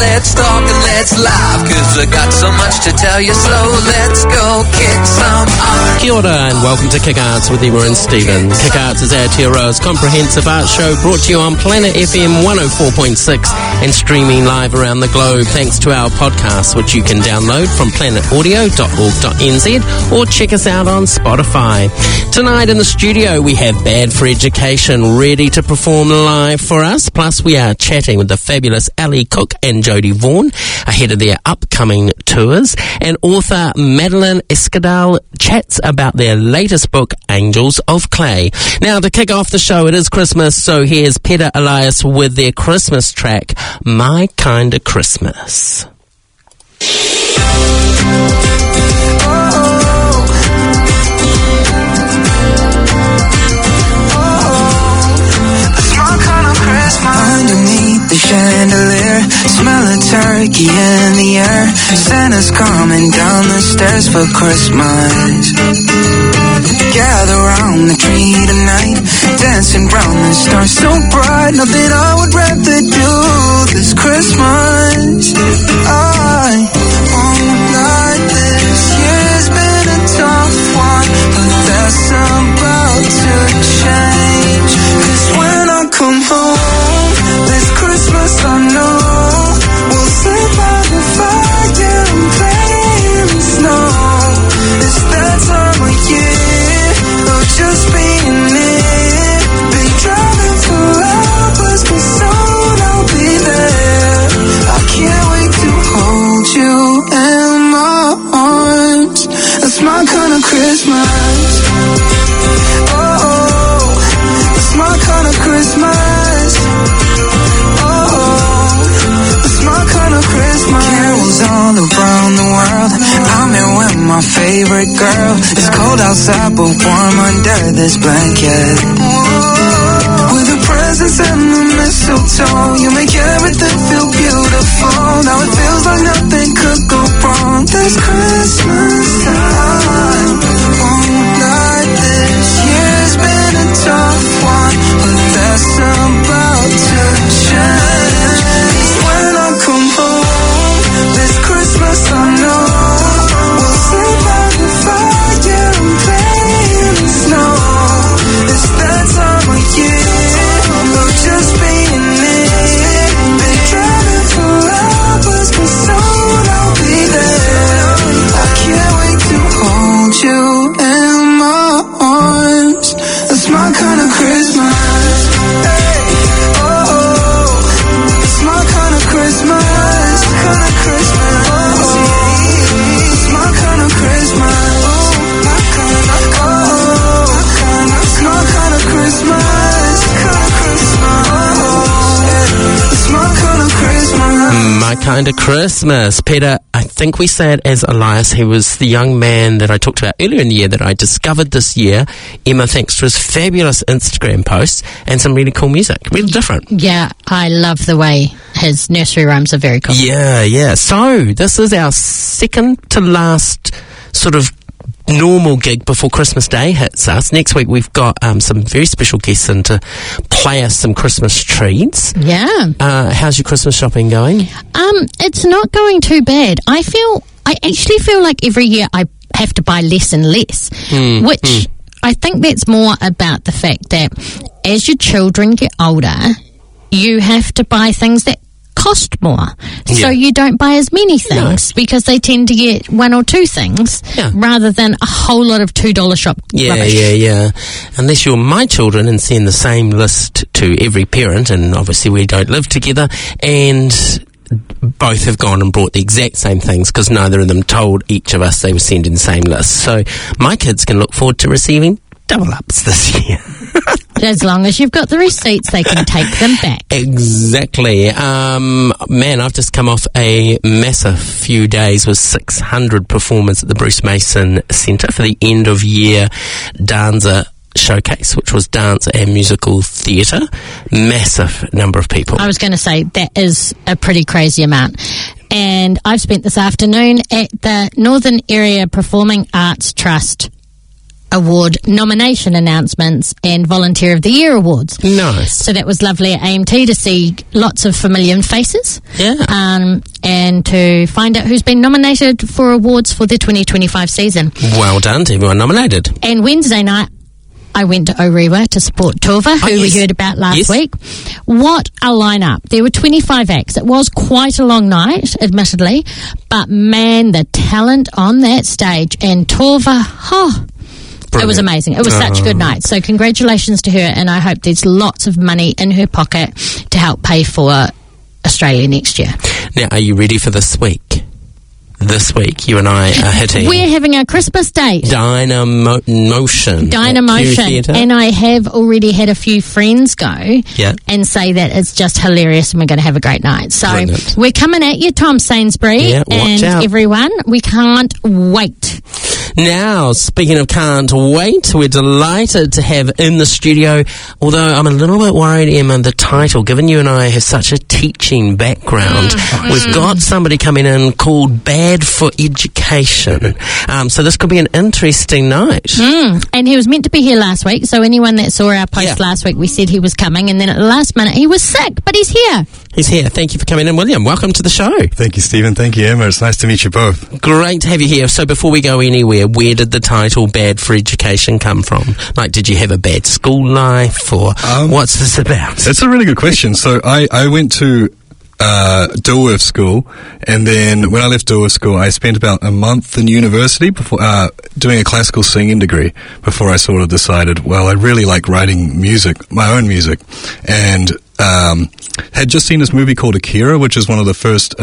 let's talk and let's laugh, 'cause I got so much to tell you, so let's go kick some ass. Kia ora and welcome to Kick Arts with Emma and Stephen. Kick Arts is Aotearoa's comprehensive art show brought to you on Planet FM 104.6 and streaming live around the globe thanks to our podcast, which you can download from planetaudio.org.nz or check us out on Spotify. Tonight in the studio we have Bad for Education ready to perform live for us. Plus we are chatting with the fabulous Ali Cook and Jodie Vaughan ahead of their upcoming tours, and author Madeline Escadal chats about their latest book, Angels of Clay. Now, to kick off the show, it is Christmas, so here's Peter Elias with their Christmas track, My Kinda Christmas. Underneath the chandelier, smell of turkey in the air. Santa's coming down the stairs for Christmas. Gather round the tree tonight, dancing round the stars so bright. Nothing I would rather do this Christmas. I won't lie, this year's been a tough one, but that's about to change. 'Cause when I come home this Christmas, I know we'll sit by the fire and play in the snow. It's that time of year of just being near. Been driving for hours, but soon I'll be there. I can't wait to hold you in my arms. That's my kind of Christmas. Oh, that's my kind of Christmas. Carols all around the world. I'm here with my favorite girl. It's cold outside but warm under this blanket. With the presents and the mistletoe, you make everything feel beautiful. Now it feels like nothing could go wrong this Christmas time. Won't lie, this year's been a tough one, but that's about to change. When I come home this Christmas, I know we'll sit by the fire and play in the snow. It's that time of year of just being near. Been driving for hours, but soon I'll be there. I can't wait to hold you in my arms. That's my kind of Christmas. Hey, oh, it's my kind of Christmas. Kind of Christmas. It's my kind of Christmas. My kind of, it's my kind of Christmas. Kind of Christmas. It's my kind of Christmas. My Kind of Christmas. Peter, I think we say it as Elias. He was the young man that I talked about earlier in the year that I discovered this year. Emma, thanks to his fabulous Instagram posts and some really cool music. Really different. Yeah, I love the way his nursery rhymes are very cool. Yeah. So, this is our second to last sort of normal gig before Christmas Day hits us. Next week we've got some very special guests in to play us some Christmas treats. Yeah. How's your Christmas shopping going? It's not going too bad. I actually feel like every year I have to buy less and less, which I think that's more about the fact that as your children get older, you have to buy things that cost more, so you don't buy as many things because they tend to get one or two things rather than a whole lot of $2 shop rubbish. Yeah. Unless you're my children and send the same list to every parent, and obviously we don't live together, and both have gone and brought the exact same things because neither of them told each of us they were sending the same list. So my kids can look forward to receiving double ups this year. As long as you've got the receipts, they can take them back. Exactly. Man, I've just come off a massive few days with 600 performers at the Bruce Mason Centre for the end of year Danza showcase, which was dance and musical theatre. Massive number of people. I was going to say that is a pretty crazy amount. And I've spent this afternoon at the Northern Area Performing Arts Trust Award nomination announcements and Volunteer of the Year awards. Nice. So that was lovely at AMT to see lots of familiar faces. Yeah. And to find out who's been nominated for awards for the 2025 season. Well done to everyone nominated. And Wednesday night, I went to Orewa to support Tova, who we heard about last week. What a lineup. There were 25 acts. It was quite a long night, admittedly, but man, the talent on that stage. And Tova, it was amazing. It was such a good night. So congratulations to her, and I hope there's lots of money in her pocket to help pay for Australia next year. Now, are you ready for this week? This week, you and I are hitting... We're having our Christmas date. Dynamotion. And I have already had a few friends go and say that it's just hilarious and we're going to have a great night. So Brilliant. We're coming at you, Tom Sainsbury, and everyone. We can't wait. Now, speaking of can't wait, we're delighted to have in the studio, although I'm a little bit worried, Emma, the title, given you and I have such a teaching background, we've got somebody coming in called Bad for Education. So this could be an interesting night. And he was meant to be here last week, so anyone that saw our post last week, we said he was coming, and then at the last minute he was sick, but he's here. He's here. Thank you for coming in, William. Welcome to the show. Thank you, Stephen. Thank you, Emma. It's nice to meet you both. Great to have you here. So before we go anywhere, where did the title Bad for Education come from? Like, did you have a bad school life, or what's this about? That's a really good question. So I went to Dilworth School, and then when I left Dilworth School, I spent about a month in university before doing a classical singing degree before I sort of decided, well, I really like writing music, my own music, and had just seen this movie called Akira, which is one of the first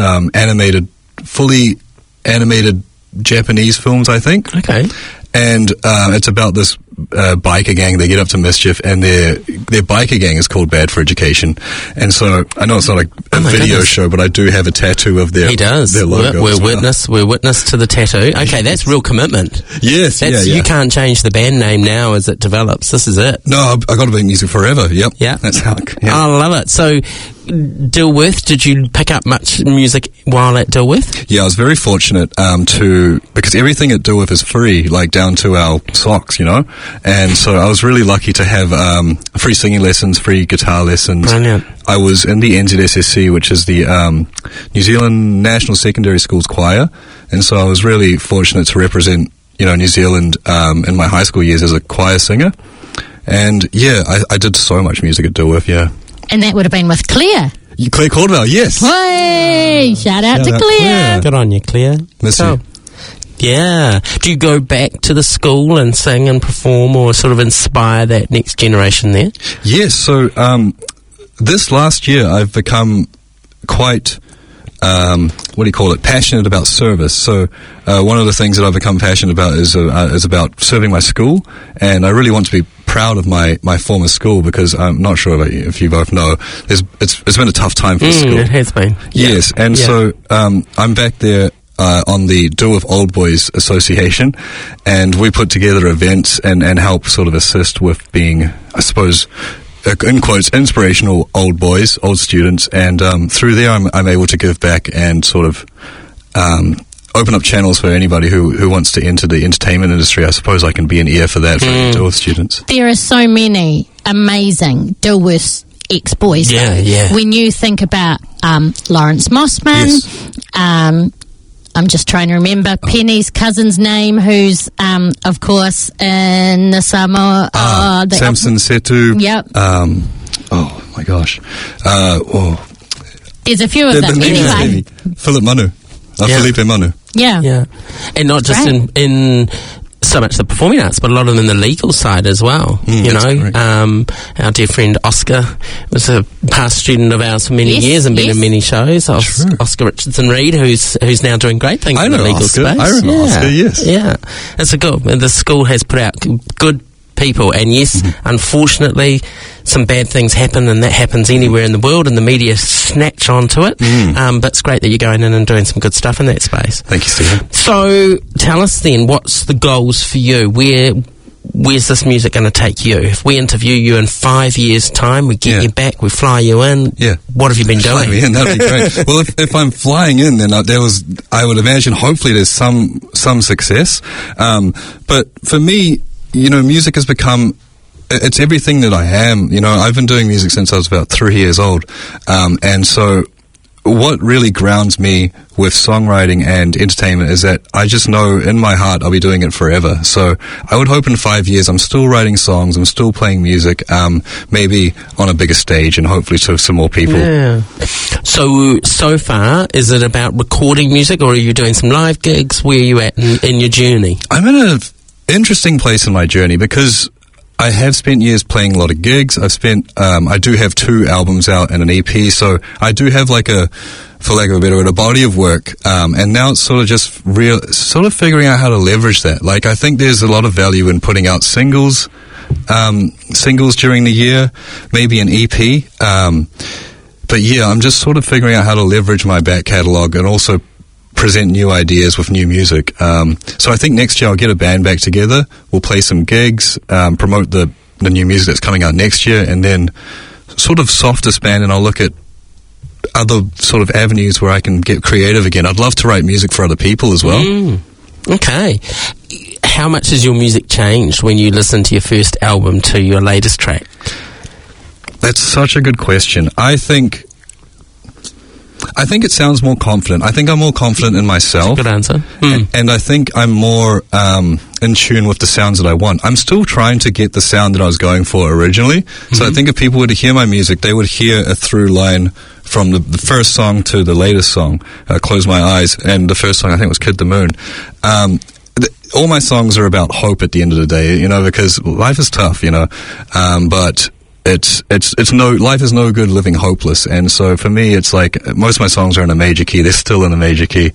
fully animated Japanese films, I think. Okay. And it's about this biker gang. They get up to mischief, and their biker gang is called Bad for Education. And so I know it's not a video show, but I do have a tattoo of their their logo. We're witness to the tattoo. Okay, that's real commitment. Yes, You can't change the band name now as it develops. This is it. No, I got to be music forever. Yep. Yeah, that's how. I love it. So, Dilworth, did you pick up much music while at Dilworth? Yeah, I was very fortunate because everything at Dilworth is free, like down to our socks, you know. And so I was really lucky to have free singing lessons, free guitar lessons. Brilliant. I was in the NZSSC, which is the New Zealand National Secondary Schools Choir, and so I was really fortunate to represent, New Zealand in my high school years as a choir singer. And yeah, I did so much music at Dilworth, yeah. And that would have been with Claire. Claire Caldwell, yes. Hey, shout out to Claire. Good on you, Claire. Miss you. Yeah. Do you go back to the school and sing and perform, or sort of inspire that next generation there? Yes. So this last year I've become quite, passionate about service. So one of the things that I've become passionate about is about serving my school, and I really want to be proud of my former school, because I'm not sure if you both know, it's been a tough time for the school. It has been. Yes, and so I'm back there on the Dilworth Old Boys Association, and we put together events and help sort of assist with being, I suppose, in quotes, inspirational old boys, old students, and through there I'm able to give back and sort of open up channels for anybody who wants to enter the entertainment industry. I suppose I can be an ear for that for Dilworth students. There are so many amazing Dilworth ex-boys. Yeah. When you think about Lawrence Mossman, yes. I'm just trying to remember Penny's cousin's name, who's, of course, in the Samoa. Samson Setu. Yep. Oh, my gosh. There's a few of them. Anyway. Philip Manu. Felipe Manu. Yeah. And not just in so much the performing arts, but a lot of them in the legal side as well. Our dear friend Oscar was a past student of ours for many years and been in many shows. Oscar Richardson Reed, who's now doing great things in the legal space. I remember Oscar, yes. Yeah, it's the school has put out good people, and yes, unfortunately, some bad things happen, and that happens anywhere in the world, and the media snatch onto it. But it's great that you're going in and doing some good stuff in that space. Thank you, Stephen. So tell us then, what's the goals for you? Where's this music going to take you? If we interview you in 5 years' time, we get you back, we fly you in. Yeah. What have you been doing? Fly me in, that'd be great. Well, if I'm flying in, then I would imagine hopefully there's some success. But for me, music has become, it's everything that I am. I've been doing music since I was about 3 years old. And so what really grounds me with songwriting and entertainment is that I just know in my heart I'll be doing it forever. So I would hope in 5 years I'm still writing songs, I'm still playing music, maybe on a bigger stage and hopefully to some more people. Yeah. So far, is it about recording music, or are you doing some live gigs? Where are you at in your journey? I'm in an interesting place in my journey because I have spent years playing a lot of gigs. I do have 2 albums out and an EP, so I do have for lack of a better word, a body of work. And now it's sort of just figuring out how to leverage that. Like, I think there's a lot of value in putting out singles during the year, maybe an EP. But yeah, I'm just sort of figuring out how to leverage my back catalogue and also present new ideas with new music. So I think next year I'll get a band back together. We'll play some gigs, promote the new music that's coming out next year, and then sort of soft disband, and I'll look at other sort of avenues where I can get creative again. I'd love to write music for other people as well. Okay. How much has your music changed when you listen to your first album to your latest track? That's such a good question. I think it sounds more confident. I think I'm more confident in myself. Good answer. And I think I'm more in tune with the sounds that I want. I'm still trying to get the sound that I was going for originally. So I think if people were to hear my music, they would hear a through line from the first song to the latest song, Close My Eyes, and the first song I think was Kid the Moon. All my songs are about hope at the end of the day, because life is tough, but life is no good living hopeless. And so for me, it's like most of my songs are in a major key. They're still in a major key.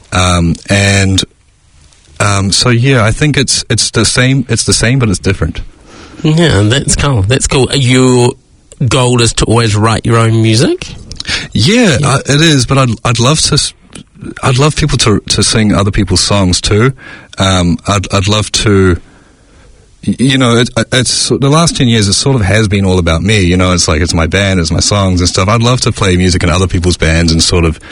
So yeah, I think it's the same, but it's different. Yeah, that's cool. Your goal is to always write your own music? Yeah, it is, but I'd love people to sing other people's songs too. I'd love to, it's the last 10 years, it sort of has been all about me. It's like, it's my band, it's my songs and stuff. I'd love to play music in other people's bands and sort of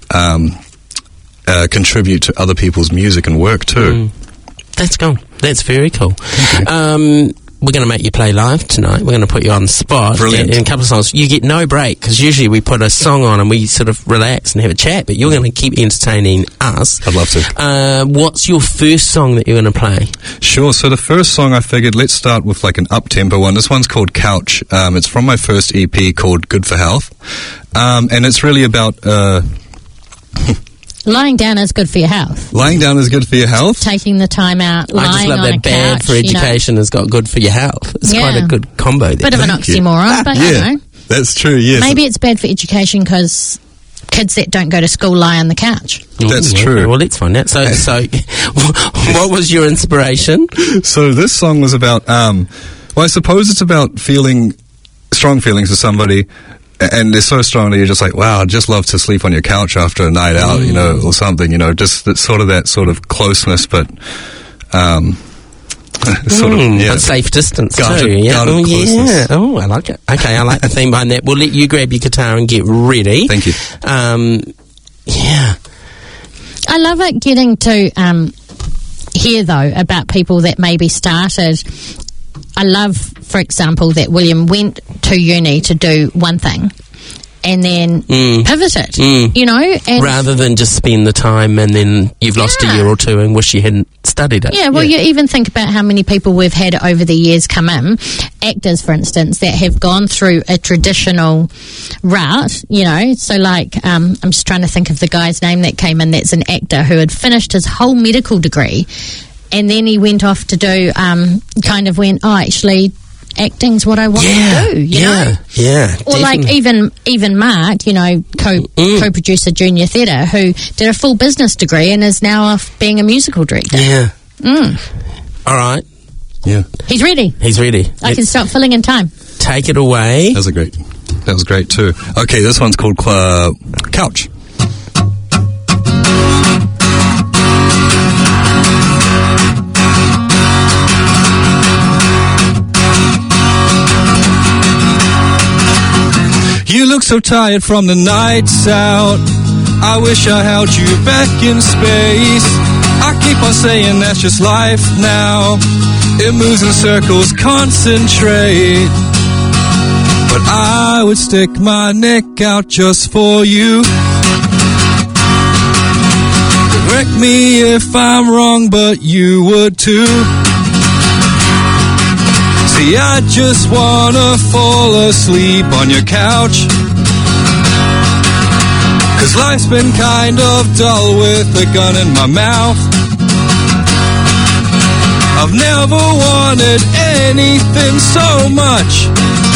contribute to other people's music and work too. That's cool. That's very cool. We're going to make you play live tonight. We're going to put you on the spot. Brilliant. In a couple of songs. You get no break, because usually we put a song on and we sort of relax and have a chat, but you're going to keep entertaining us. I'd love to. What's your first song that you're going to play? Sure. So the first song, I figured, let's start with like an up-tempo one. This one's called Couch. It's from my first EP called Good for Health. And it's really about... Lying down is good for your health. Lying down is good for your health. Taking the time out, lying on a couch. I just love that bad for education has got good for your health. It's quite a good combo there. Bit of an oxymoron, but yeah, that's true, yes. Maybe it's bad for education because kids that don't go to school lie on the couch. That's true. Okay, well, let's find out. So what was your inspiration? So this song was about, I suppose it's about feeling strong feelings for somebody. And they're so strong that you're just like, wow, I'd just love to sleep on your couch after a night out, or something, just that sort of closeness, but but safe distance guarded, too. Yeah. Guarded closeness. Yeah. Oh, I like it. Okay, I like the theme behind that. We'll let you grab your guitar and get ready. Thank you. Yeah. I love it getting to hear, though, about people that maybe started... I love, for example, that William went to uni to do one thing and then pivoted, and rather than just spend the time and then you've lost a year or two and wish you hadn't studied it. Yeah, well, you even think about how many people we've had over the years come in, actors, for instance, that have gone through a traditional route, so like, I'm just trying to think of the guy's name that came in that's an actor who had finished his whole medical degree. And then he went off to do, actually, acting's what I want to do, you know? Yeah, or definitely. Like even Mark, co-producer Junior Theatre, who did a full business degree and is now off being a musical director. Yeah. All right. Yeah. He's ready. I can start filling in time. Take it away. That was great too. Okay, this one's called Couch. You look so tired from the nights out. I wish I held you back in space. I keep on saying that's just life now. It moves in circles, concentrate. But I would stick my neck out just for you. Correct me if I'm wrong, but you would too. See, I just wanna fall asleep on your couch. 'Cause life's been kind of dull with a gun in my mouth. I've never wanted anything so much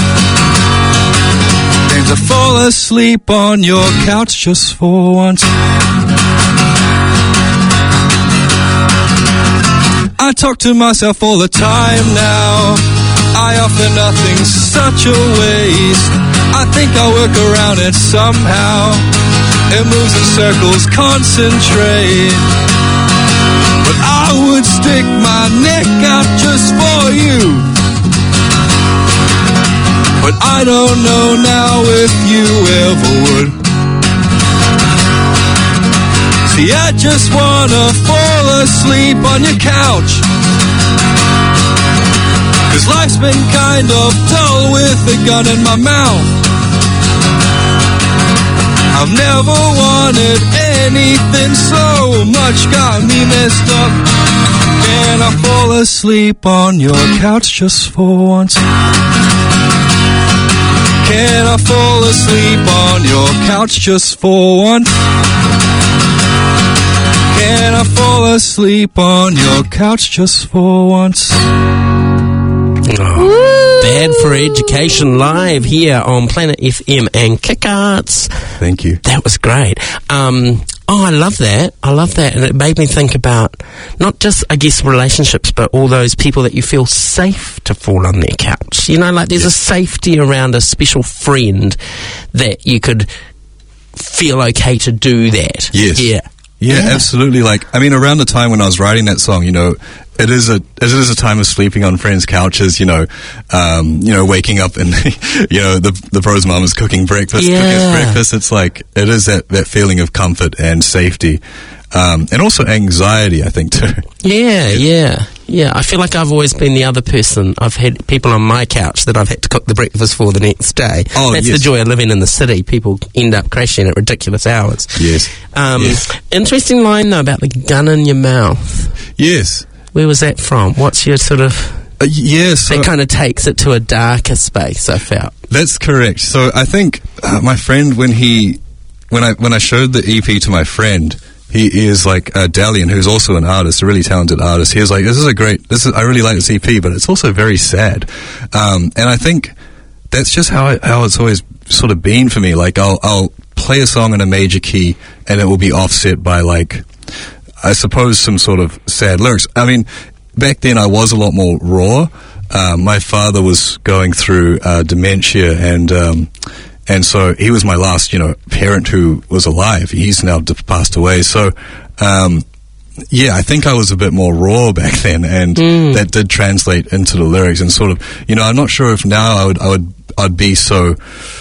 than to fall asleep on your couch just for once. I talk to myself all the time now. I offer nothing, such a waste. I think I'll work around it somehow. It moves in circles, concentrate. But I would stick my neck out just for you. But I don't know now if you ever would. See, I just wanna fall asleep on your couch. 'Cause life's been kind of dull with a gun in my mouth. I've never wanted anything so much, got me messed up. Can I fall asleep on your couch just for once? Can I fall asleep on your couch just for once? Can I fall asleep on your couch just for once? Oh, Bad for Education live here on Planet FM and Kick Arts. Thank you. That was great. I love that. I love that. And it made me think about not just, I guess, relationships, but all those people that you feel safe to fall on their couch. You know, like there's a safety around a special friend that you could feel okay to do that. Yes. Yeah, absolutely. Like, I mean, around the time when I was writing that song, you know, it is a time of sleeping on friends' couches, waking up and, the bro's mom is cooking breakfast. It's like, it is that feeling of comfort and safety. And also anxiety, I think, too. Yeah. I feel like I've always been the other person. I've had people on my couch that I've had to cook the breakfast for the next day. Oh, That's the joy of living in the city. People end up crashing at ridiculous hours. Yes. Interesting line, though, about the gun in your mouth. Yes. Where was that from? What's your sort of... So that kind of takes it to a darker space, I felt. That's correct. So I think my friend, when I showed the EP to my friend... He is like Dalian, who's also an artist, a really talented artist. He was like, I really like this EP, but it's also very sad. And I think that's just how it's always sort of been for me. Like, I'll play a song in a major key, and it will be offset by, like, I suppose some sort of sad lyrics. I mean, back then I was a lot more raw. My father was going through dementia, and so he was my last, parent who was alive. He's now passed away. So, I think I was a bit more raw back then, and that did translate into the lyrics. And sort of, I'm not sure if now I'd be so,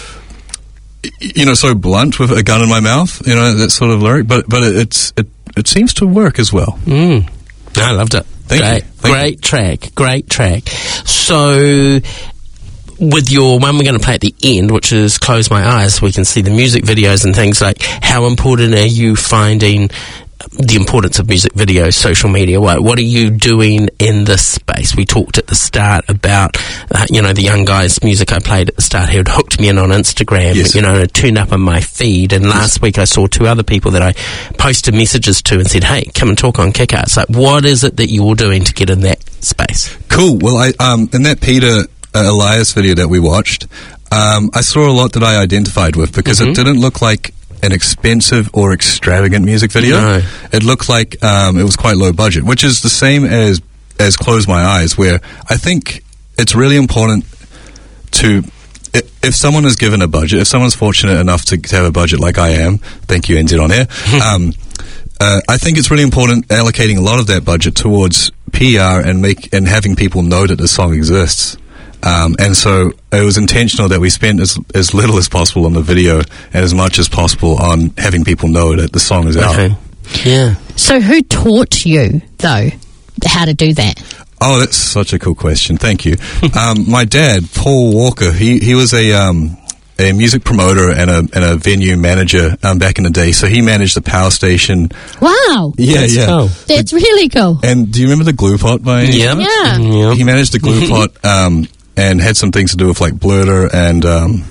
so blunt with a gun in my mouth, that sort of lyric. But it seems to work as well. I loved it. Great track. So, with your one we're going to play at the end, which is Close My Eyes, so we can see the music videos and things, like how important are you finding the importance of music videos, social media? What are you doing in this space? We talked at the start about, the young guy's music I played at the start who had hooked me in on Instagram, it turned up on my feed, and last week I saw two other people that I posted messages to and said, hey, come and talk on Kick Arts. Like, what is it that you're doing to get in that space? Cool. Well, in that Peter Elias video that we watched, I saw a lot that I identified with, because it didn't look like an expensive or extravagant music video. No. It looked like it was quite low budget, which is the same as Close My Eyes, where I think it's really important to, if someone is given a budget, if someone's fortunate enough to have a budget like I am, thank you, NZ On Air, I think it's really important allocating a lot of that budget towards PR and having people know that the song exists. And so it was intentional that we spent as little as possible on the video and as much as possible on having people know that the song is out. Yeah. So who taught you, though, how to do that? Oh, that's such a cool question. Thank you. My dad, Paul Walker, he was a music promoter and a venue manager back in the day. So he managed the Power Station. Wow. Yeah, That's yeah. cool. That's really cool. And do you remember the Glue Pot by? Yeah. Yeah. He managed the Glue Pot and had some things to do with like Blurter and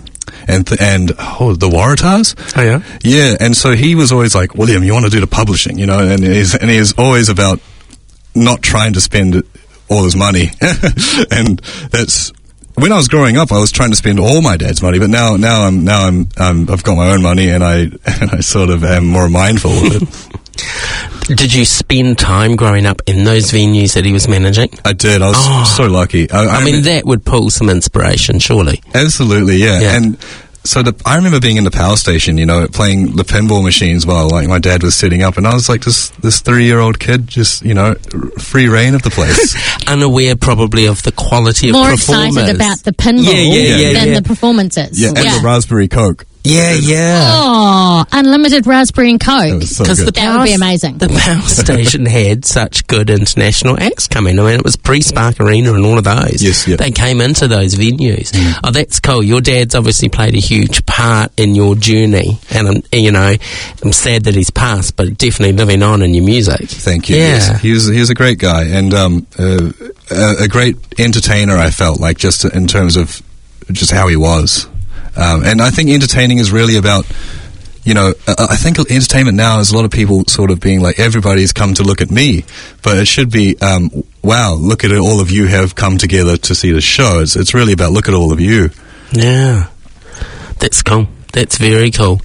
the Waratahs. Oh, yeah? Yeah, and so he was always like, William, you want to do the publishing, you know, and he's always about not trying to spend all his money. And that's when I was growing up, I was trying to spend all my dad's money, but now I've got my own money, and I sort of am more mindful of it. Did you spend time growing up in those venues that he was managing? I did. I was so lucky. I mean, that would pull some inspiration, surely. Absolutely, yeah. Yeah. And so I remember being in the Power Station, you know, playing the pinball machines while like my dad was setting up, and I was like this 3-year-old kid, just, you know, free reign of the place. Unaware probably of the quality of More performers. excited about the pinball than the performances. Yeah, and the Raspberry Coke. Yeah. Oh, unlimited raspberry and That Coke. was so Because good. That would be amazing. The Power Station had such good international acts coming. I mean, it was pre-Spark Arena and all of those. Yes, yeah. They came into those venues. Oh, that's cool. Your dad's obviously played a huge part in your journey. And, I'm sad that he's passed, but definitely living on in your music. Thank you. Yeah. Yes. He was a great guy, and a great entertainer, I felt like, just in terms of just how he was. And I think entertaining is really about, you know, I think entertainment now is a lot of people sort of being like, everybody's come to look at me, but it should be, wow, look at it, all of you have come together to see the show. It's really about, look at all of you. Yeah. That's cool. That's very cool.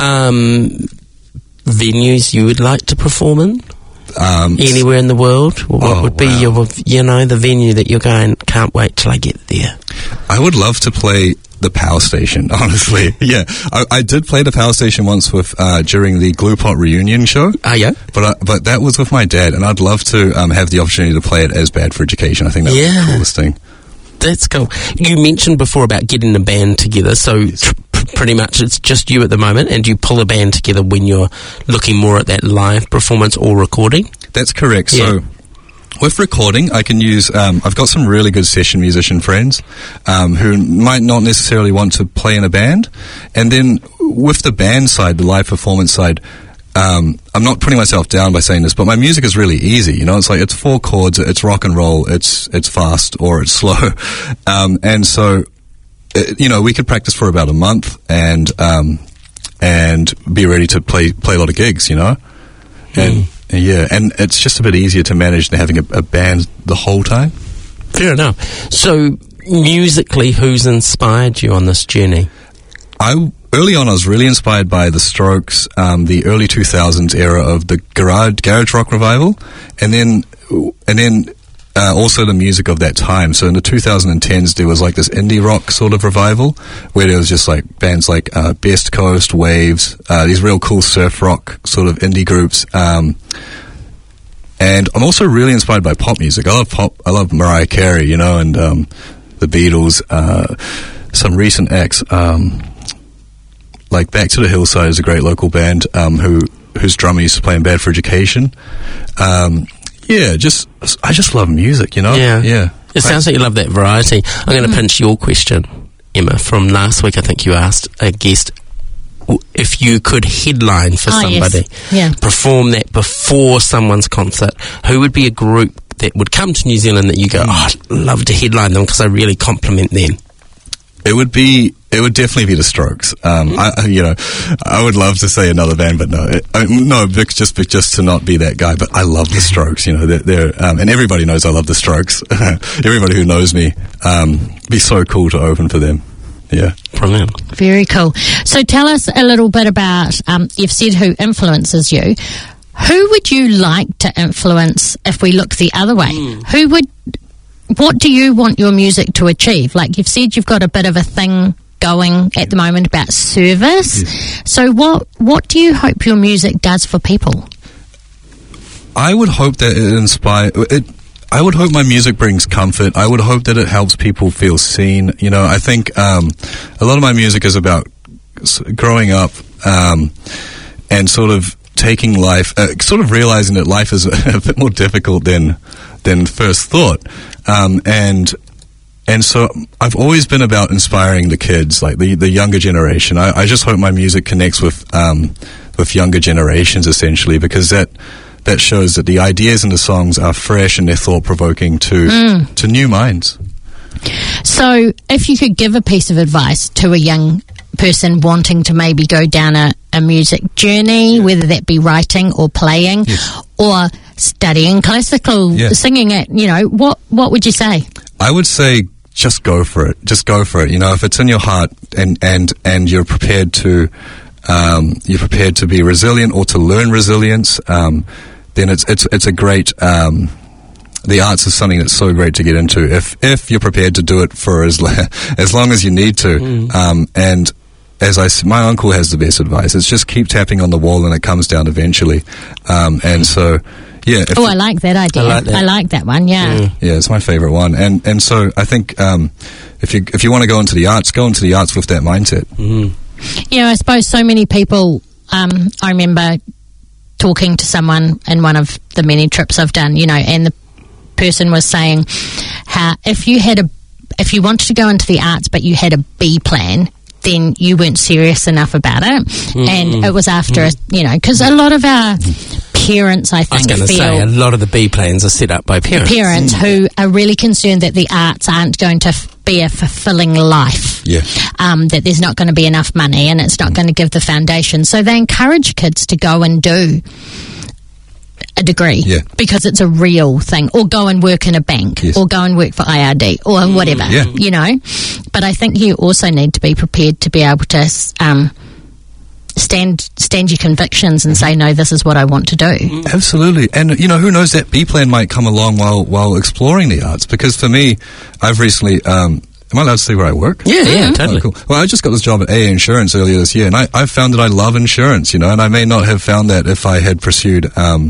Venues you would like to perform in? Anywhere in the world? What would be the venue that you're going, can't wait till I get there? I would love to play the Power Station, honestly. Yeah, I did play the Power Station once with during the Glue Pot reunion show. Oh, yeah? But that was with my dad, and I'd love to have the opportunity to play it as Bad for Education. I think that would be the coolest thing. That's cool. You mentioned before about getting a band together, so pretty much it's just you at the moment, and you pull a band together when you're looking more at that live performance or recording? That's correct. Yeah. So with recording, I can use, I've got some really good session musician friends who might not necessarily want to play in a band. And then with the band side, the live performance side, I'm not putting myself down by saying this, but my music is really easy. You know, it's like, it's 4 chords, it's rock and roll, it's fast or it's slow. And so, you know, we could practice for about a month and be ready to play a lot of gigs, you know? And yeah, and it's just a bit easier to manage than having a band the whole time. Fair enough. So, musically, who's inspired you on this journey? Early on, I was really inspired by the Strokes, the early 2000s era of the garage rock revival, and then also the music of that time. So in the 2010s, there was like this indie rock sort of revival, where there was just like bands like Best Coast, Waves, these real cool surf rock sort of indie groups. And I'm also really inspired by pop music. I love pop. I love Mariah Carey, you know, and the Beatles. Some recent acts, like Back to the Hillside is a great local band whose drummer used to play in Bad for Education. I just love music, you know? Yeah. It sounds like you love that variety. I'm going to pinch your question, Emma, from last week. I think you asked a guest if you could headline for somebody, perform that before someone's concert, who would be a group that would come to New Zealand that you go, I'd love to headline them because I really compliment them? It would definitely be the Strokes. I would love to say another band, but no, just to not be that guy. But I love the Strokes. You know, they're and everybody knows I love the Strokes. Everybody who knows me, be so cool to open for them. Yeah, brilliant, very cool. So tell us a little bit about. You've said who influences you. Who would you like to influence if we look the other way? What do you want your music to achieve? Like you've said, you've got a bit of a thing going at the moment about service. Yes. So what do you hope your music does for people? I would hope that it inspires. I would hope my music brings comfort. I would hope that it helps people feel seen. You know, I think a lot of my music is about growing up and sort of taking life, sort of realizing that life is a bit more difficult than first thought, and so I've always been about inspiring the kids, like the younger generation. I just hope my music connects with younger generations, essentially, because that shows that the ideas in the songs are fresh and they're thought-provoking to new minds. So if you could give a piece of advice to a young person wanting to maybe go down a music journey, whether that be writing or playing or studying classical singing, what would you say? I would say just go for it. Just go for it. If it's in your heart and you're prepared to be resilient or to learn resilience, then it's a great. The arts is something that's so great to get into if you're prepared to do it for as long as you need to. And as I said, my uncle has the best advice. It's just keep tapping on the wall and it comes down eventually. And so. Yeah. I like that idea. I like that one. Yeah. Yeah, it's my favorite one. And so I think if you want to go into the arts with that mindset. Yeah, I suppose so many people. I remember talking to someone in one of the many trips I've done. And the person was saying how if you wanted to go into the arts but you had a B plan, then you weren't serious enough about it. And it was after because a lot of our parents, I think, I was going to say, a lot of the B plans are set up by parents. Who are really concerned that the arts aren't going to be a fulfilling life. Yeah. That there's not going to be enough money and it's not going to give the foundation. So they encourage kids to go and do a degree because it's a real thing, or go and work in a bank, or go and work for IRD, or whatever, But I think you also need to be prepared to be able to stand your convictions and say, no, this is what I want to do. Absolutely. And who knows, that B plan might come along while exploring the arts, because for me, I've recently am I allowed to say where I work? Yeah, totally. Oh, cool. Well, I just got this job at AA Insurance earlier this year, and I've found that I love insurance, and I may not have found that if I had pursued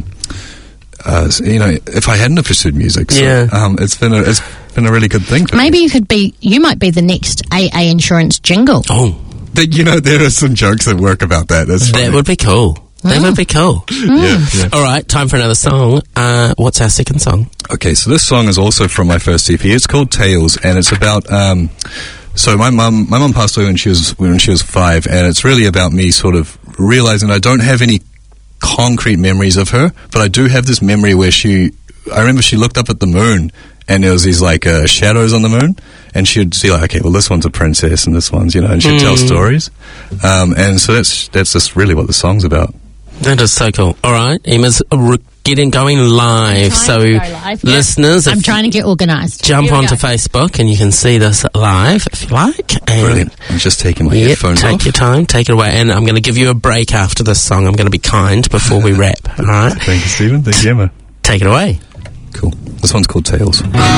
if I hadn't have pursued music. So, it's been a really good thing for Maybe me. you might be the next AA Insurance jingle. Oh. There are some jokes at work about that. That would be cool. That would be cool. Yeah. All right, time for another song. What's our second song? Okay, so this song is also from my first EP. It's called Tales, and it's about... so my mum passed away when she was 5, and it's really about me sort of realizing I don't have any concrete memories of her, but I do have this memory where I remember she looked up at the moon, and there was these shadows on the moon, and she'd see okay, well, this one's a princess and this one's, and she'd tell stories. And so that's just really what the song's about. That is so cool. All right, Emma's going live. So listeners, I'm trying to get organised. Jump onto Facebook and you can see this live if you like. And brilliant. I'm just taking my headphones off. Take your time, take it away. And I'm going to give you a break after this song. I'm going to be kind before we wrap. All right. Thank you, Stephen. Thank you, Emma. Take it away. Cool. This one's called Tales.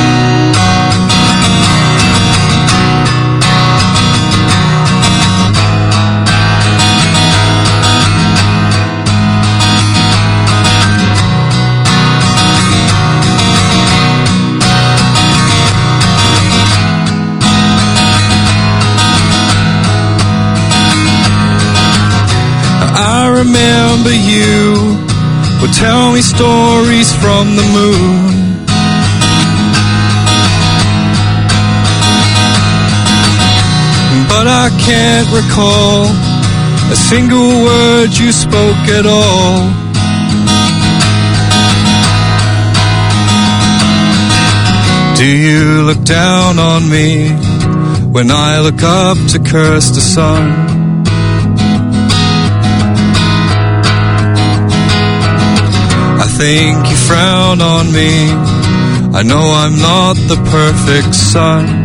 I remember you would tell me stories from the moon. But I can't recall a single word you spoke at all. Do you look down on me when I look up to curse the sun? I think you frown on me. I know I'm not the perfect son.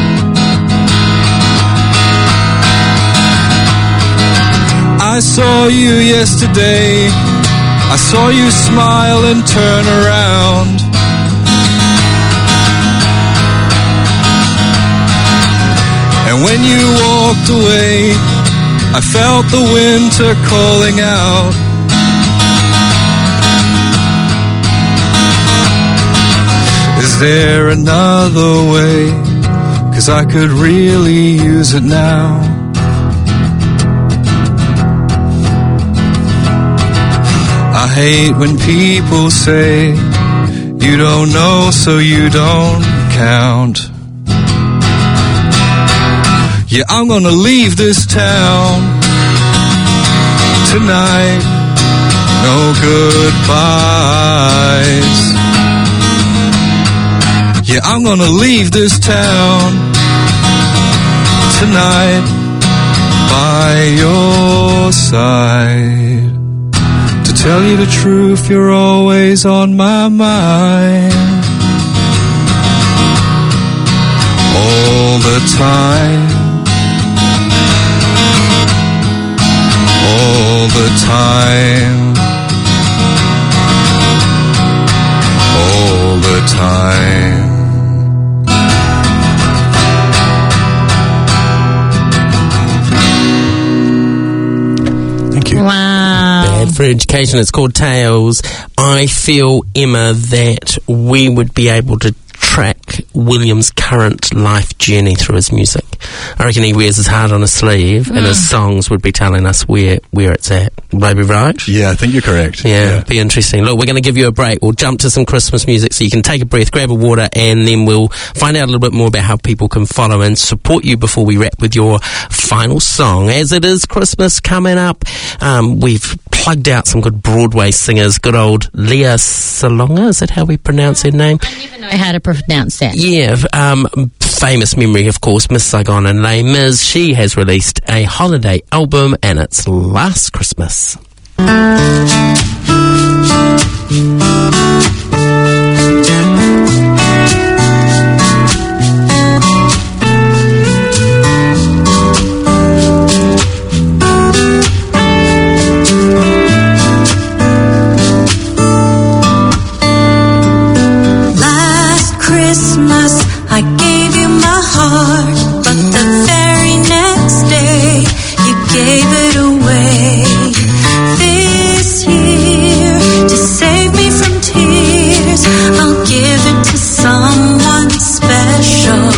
I saw you yesterday. I saw you smile and turn around. And when you walked away, I felt the winter calling out. Is there another way? 'Cause I could really use it now. hate when people say you don't know, so you don't count. Yeah, I'm gonna leave this town tonight. No goodbyes. Yeah, I'm gonna leave this town tonight by your side. To tell you the truth, you're always on my mind. All the time. All the time. All the time. Thank you. Wow. Bad for Education. It's called Tales. I feel, Emma, that we would be able to track William's current life journey through his music. I reckon he wears his heart on his sleeve, and his songs would be telling us where it's at. Would I be right? Yeah, I think you're correct. Yeah, be interesting. Look, we're going to give you a break. We'll jump to some Christmas music so you can take a breath, grab a water, and then we'll find out a little bit more about how people can follow and support you before we wrap with your final song. As it is Christmas coming up, we've plugged out some good Broadway singers. Good old Lea Salonga, is that how we pronounce her name? I never know how to pronounce that. Yeah, famous memory, of course, Miss Saigon and Les Mis. She has released a holiday album, and it's Last Christmas. Last Christmas I gave you my heart, but the very next day you gave it away. This year, to save me from tears, I'll give it to someone special.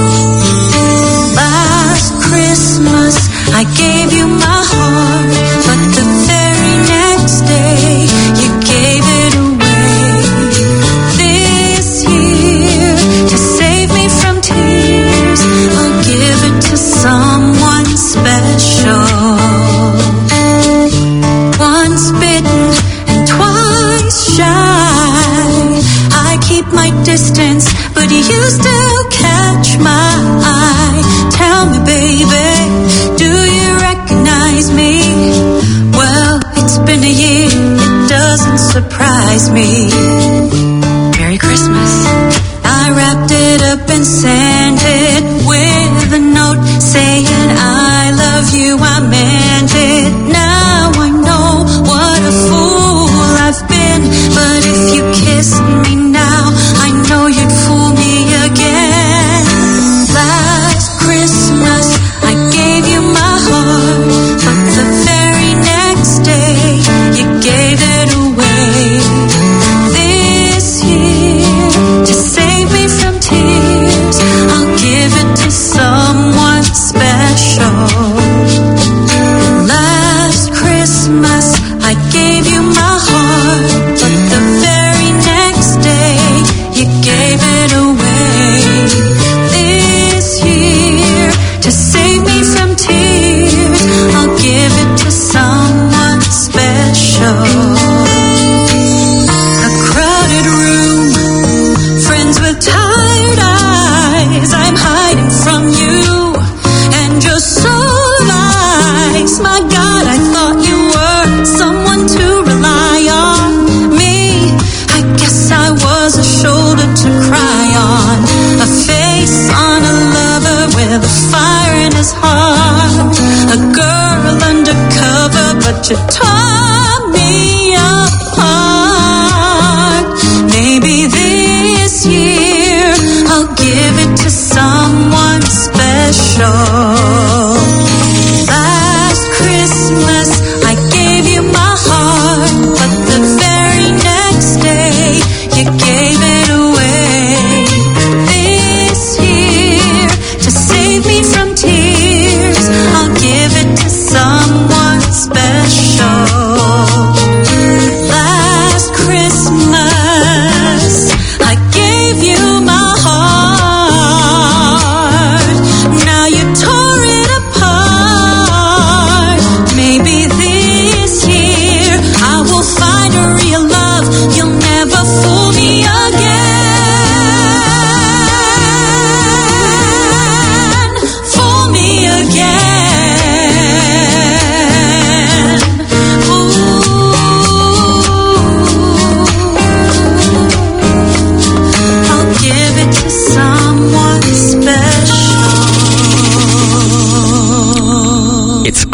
Last Christmas I gave you my heart, but the very next day you gave it away. This year, to save me from tears, I'll give it to someone special. Once bitten and twice shy, I keep my distance, but you still catch my eye. Tell me, baby, do you recognize me? Well, it's been a year, it doesn't surprise me. Merry Christmas. I wrapped it up and sent it with a note saying I love you, I meant it. Now I know what a fool I've been, but if you kissed me now, I know you'd fool me again. Last Christmas I gave you my heart, but the very next day you gave it away. This year, to save me from tears, I'll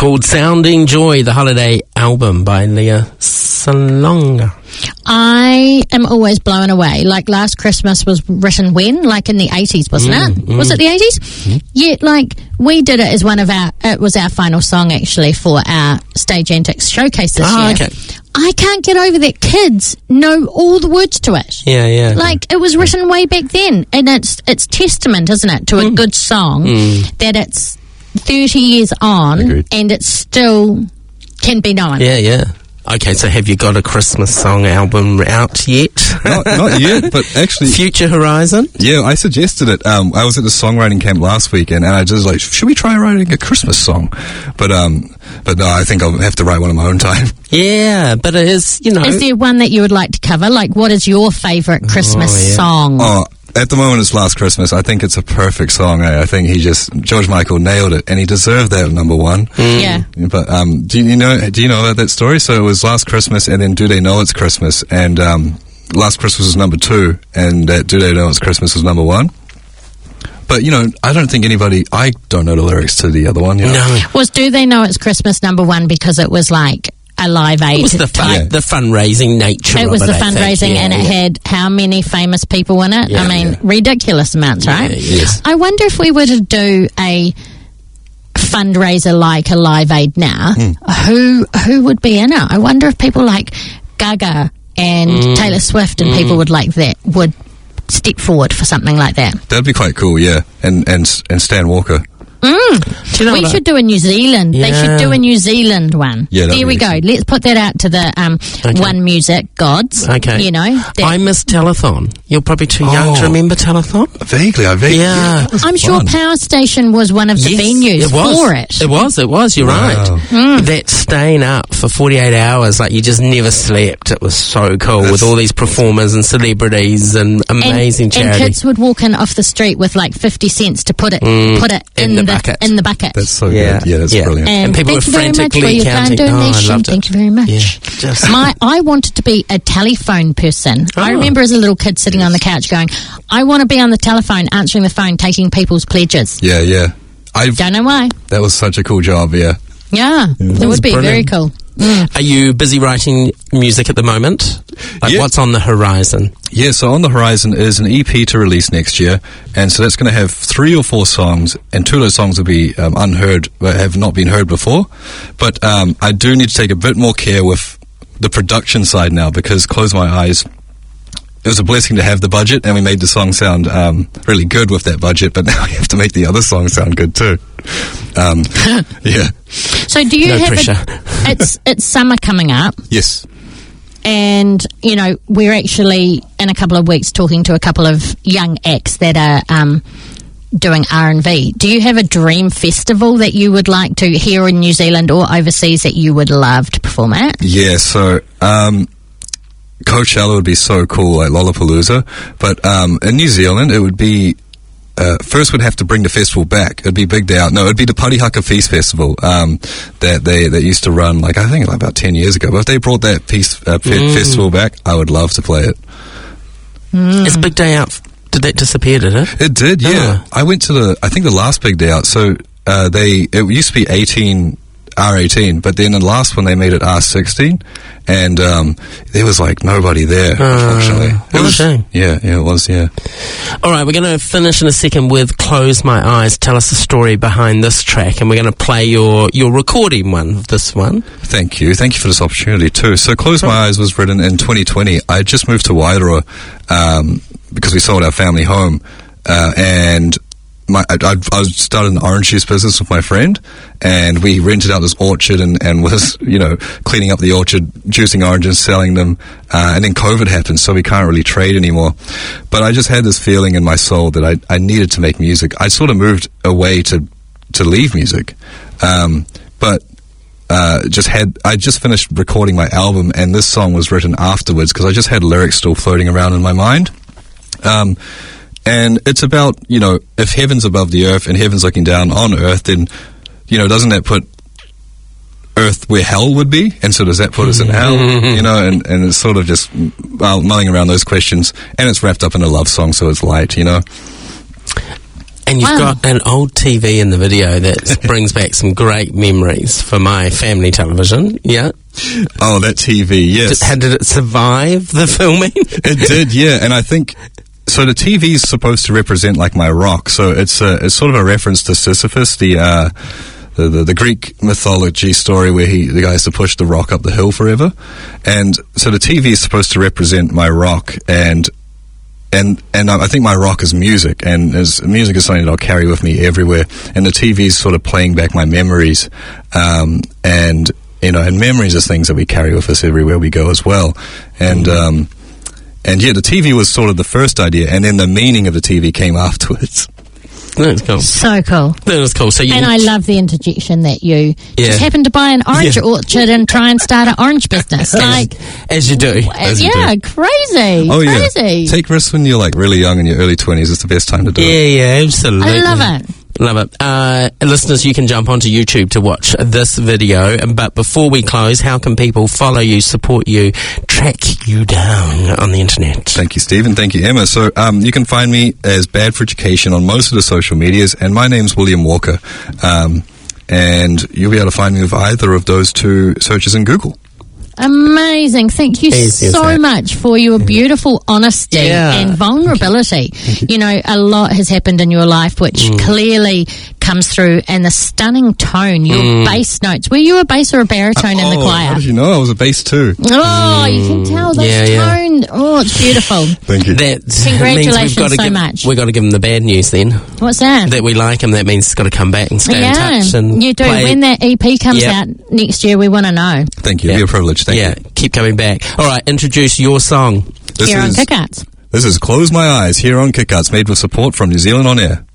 called Sounding Joy, the holiday album by Lea Salonga. I am always blown away. Like, Last Christmas was written when? Like in the 80s, wasn't it? Was it the 80s? Yeah, like, we did it as it was our final song, actually, for our Stage Antics showcase this year. Okay. I can't get over that kids know all the words to it. Yeah. Like, it was written way back then, and it's testament, isn't it, to a good song that it's 30 years on. Agreed. And it still can be known. Yeah. Okay, so have you got a Christmas song album out yet? Not yet, but actually... Future Horizon? Yeah, I suggested it. I was at the songwriting camp last weekend, and I just like, should we try writing a Christmas song? But no, I think I'll have to write one of my own time. Yeah, but it is, Is there one that you would like to cover? Like, what is your favourite Christmas song? Oh, at the moment it's Last Christmas. I think it's a perfect song. I think George Michael nailed it, and he deserved that number one. Yeah. But do you know about that story? So it was Last Christmas, and then Do They Know It's Christmas, and Last Christmas was number 2, and Do They Know It's Christmas was number 1. But, I don't think I don't know the lyrics to the other one. No. Was Do They Know It's Christmas number 1 because it was like a Live Aid It was the fundraising nature It was of the it, I think. fundraising, and it had how many famous people in it? Yeah, I mean, ridiculous amounts, right? Yes. I wonder if we were to do a fundraiser like a Live Aid now, who would be in it? I wonder if people like Gaga and Taylor Swift and people would step forward for something like that. That'd be quite cool, yeah. And Stan Walker. We should do a New Zealand. They should do a New Zealand one. Yeah, there we go. Let's put that out to the One Music gods. Okay. I miss Telethon. You're probably too young to remember Telethon. Vaguely. Yeah. That was I'm sure fun. Power Station was one of the venues for it. It was, you're Wow. right. That staying up for 48 hours, like you just never slept. It was so cool with all these performers and celebrities and amazing charity. And kids would walk in off the street with like 50 cents to put it in the bucket. That's so Yeah. good. Yeah, that's brilliant. And people were thank you very much for frantically your counting. kind Oh, I donation. loved it. Thank you very much. Yeah, I wanted to be a telephone person. I remember as a little kid sitting on the couch going, I want to be on the telephone, answering the phone, taking people's pledges. Yeah. Don't know why. That was such a cool job, yeah. Yeah, it would be very brilliant. cool. Are you busy writing music at the moment? Like, Yeah. what's on the horizon? Yeah, so on the horizon is an EP to release next year, and so that's going to have 3 or 4 songs, and 2 of those songs will be unheard, have not been heard before. But I do need to take a bit more care with the production side now, because Close My Eyes, it was a blessing to have the budget, and we made the song sound really good with that budget, but now we have to make the other songs sound good too. Yeah. So do you No have pressure. it's summer coming up, Yes. and we're actually in a couple of weeks talking to a couple of young acts that are doing R&V. Do you have a dream festival that you would like to, here in New Zealand or overseas, that you would love to perform at? Yeah, so Coachella would be so cool, like Lollapalooza, but in New Zealand it would be first we'd have to bring the festival back. It'd be Big Day Out. No, it'd be the Parihaka Feast Festival that used to run, like, I think like about 10 years ago. But if they brought that festival back, I would love to play it. Is Big Day Out, did that disappear, did it? It did, yeah. I went to I think the last Big Day Out, so it used to be R18, but then in the last one they made it R16, and there was like nobody there, unfortunately. What a shame. Yeah, it was, yeah. All right, we're going to finish in a second with Close My Eyes. Tell us the story behind this track, and we're going to play your recording one, this one. Thank you for this opportunity too. So Close My Eyes was written in 2020. I had just moved to Wairoa because we sold our family home, and I started an orange juice business with my friend, and we rented out this orchard and was, cleaning up the orchard, juicing oranges, selling them, and then COVID happened, so we can't really trade anymore. But I just had this feeling in my soul that I needed to make music. I sort of moved away to leave music, but I just finished recording my album, and this song was written afterwards because I just had lyrics still floating around in my mind. And it's about, if heaven's above the earth and heaven's looking down on earth, then, doesn't that put earth where hell would be? And so does that put us in hell? And it's sort of just mulling around those questions. And it's wrapped up in a love song, so it's light, And you've Wow. got an old TV in the video that brings back some great memories for my family television. Yeah. Oh, that TV, yes. How did it survive the filming? It did, yeah. And I think, so the TV is supposed to represent like my rock. So it's sort of a reference to Sisyphus, the Greek mythology story where the guy has to push the rock up the hill forever. And so the TV is supposed to represent my rock, and I think my rock is music, and music is something that I'll carry with me everywhere. And the TV is sort of playing back my memories, and memories are things that we carry with us everywhere we go as well. And yeah, the TV was sort of the first idea, and then the meaning of the TV came afterwards. That's cool. So cool. That was cool. So And I love the interjection that you Yeah. just happened to buy an orange orchard and try and start an orange business. Like, as you do. crazy. Oh, yeah. Crazy. Take risks when you're like really young in your early 20s. It's the best time to do it. Yeah, absolutely. I love it. Love it. Listeners, you can jump onto YouTube to watch this video. But before we close, how can people follow you, support you, track you down on the internet? Thank you, Stephen. Thank you, Emma. So you can find me as Bad for Education on most of the social medias, and my name's William Walker. And you'll be able to find me with either of those two searches in Google. Amazing. Thank you Easy as so that. much for your beautiful honesty Yeah. and vulnerability. You know, a lot has happened in your life which clearly comes through, and the stunning tone, your bass notes. Were you a bass or a baritone in the How choir? did you know? I was a bass too. Oh, you can tell those Yeah. tone. Oh, it's beautiful. Thank you. That Congratulations means we've got to so give, much. We've got to give them the bad news then. What's that? That we like him. That means it's got to come back and stay in Yeah, touch. And you do. play. When that EP comes Yep. out next year, we want to know. Thank you. It'll be a privilege. Thank yeah, you. keep coming back. All right, introduce your song. This Here on is Kick-Arts. This is Close My Eyes here on Kick-Arts, made with support from New Zealand On Air.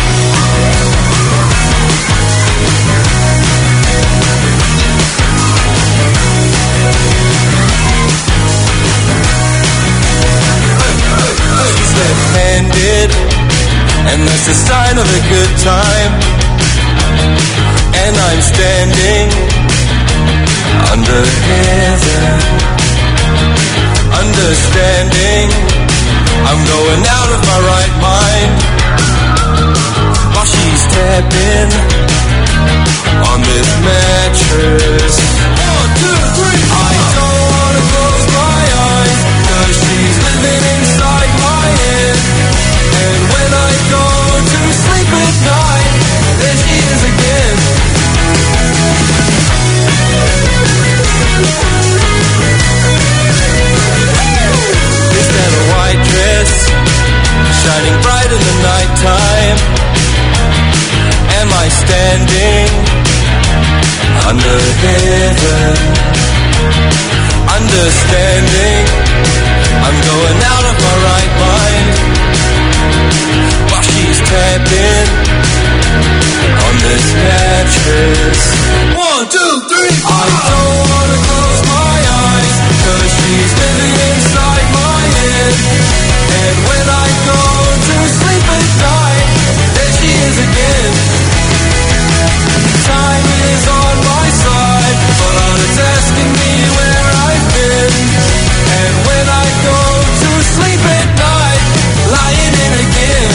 Left-handed, and that's a sign of a good time. And I'm standing under heaven, understanding I'm going out of my right mind while she's tapping on this mattress. 1, 2, 3. I don't wanna close my eyes, 'cause she's living inside my head. And when I go to sleep at night, there she is again. Is that a white dress, shining bright in the nighttime? Am I standing under heaven? Understanding I'm going out of my right mind while she's tapping on this mattress. 1, 2, 3. I don't wanna close my eyes, 'cause she's living inside my head. And when I go to sleep at night, there she is again. Time is on my side, but it's asking me where I've been. And when I go to sleep at night, lying in again.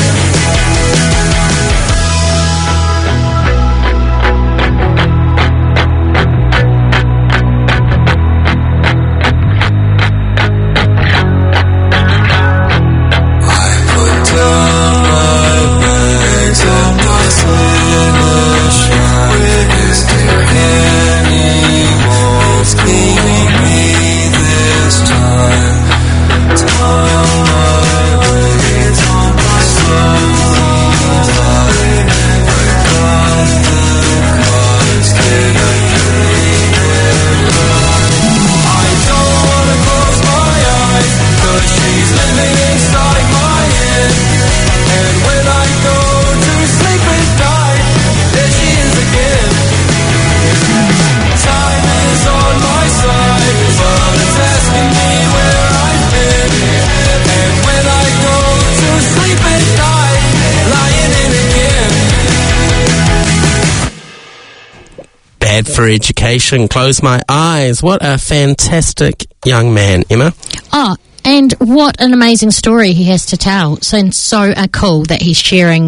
I put down my bags and my sunshine. Is there anyone leaving me this time? Time my ways on my sunshine. I got the cards, can I dream it right? I don't wanna close my eyes, 'cause she's living inside my head. And when I go to sleep at night, there she is again. Time is on my side, but it's asking me where I've been. And when I go to sleep at night, lying in again. Bad for Education, Close My Eyes. What a fantastic young man, Emma. Oh, and what an amazing story he has to tell. So cool that he's sharing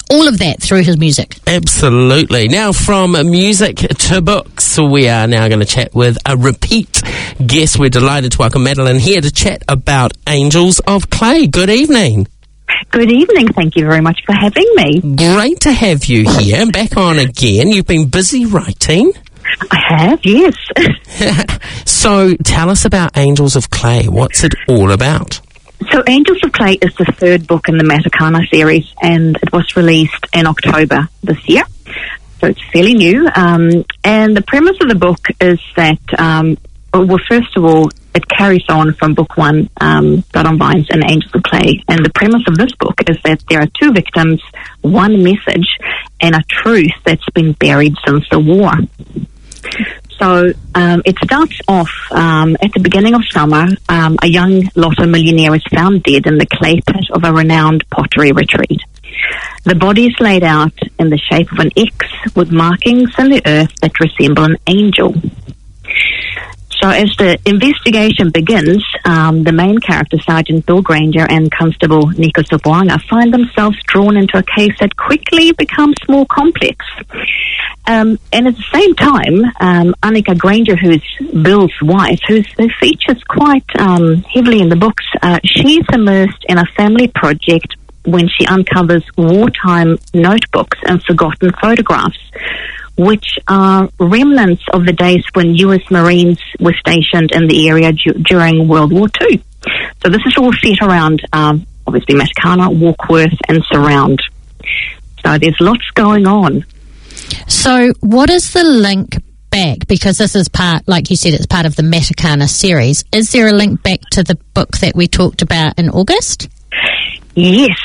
all of that through his music. Absolutely. Now, from music to books, we are now going to chat with a repeat guest. We're delighted to welcome Madeline here to chat about Angels of Clay. Good evening. Good evening. Thank you very much for having me. Great to have you here. Back on again. You've been busy writing. I have, yes. So tell us about Angels of Clay. What's it all about? So Angels of Clay is the third book in the Matakana series, and it was released in October this year. So it's fairly new. And the premise of the book is that, well, first of all, it carries on from book one, Blood on Vines and Angels of Clay. And the premise of this book is that there are two victims, one message, and a truth that's been buried since the war. So it starts off at the beginning of summer. A young lotto millionaire is found dead in the clay pit of a renowned pottery retreat. The body is laid out in the shape of an X with markings in the earth that resemble an angel. So as the investigation begins, the main character, Sergeant Bill Granger, and Constable Nico Sopoanga find themselves drawn into a case that quickly becomes more complex. And at the same time, Annika Granger, who's Bill's wife, who features quite heavily in the books, she's immersed in a family project when she uncovers wartime notebooks and forgotten photographs, which are remnants of the days when U.S. Marines were stationed in the area during World War II. So this is all set around, obviously, Matakana, Warkworth, and surround. So there's lots going on. So what is the link back? Because this is part, like you said, it's part of the Matakana series. Is there a link back to the book that we talked about in August? Yes.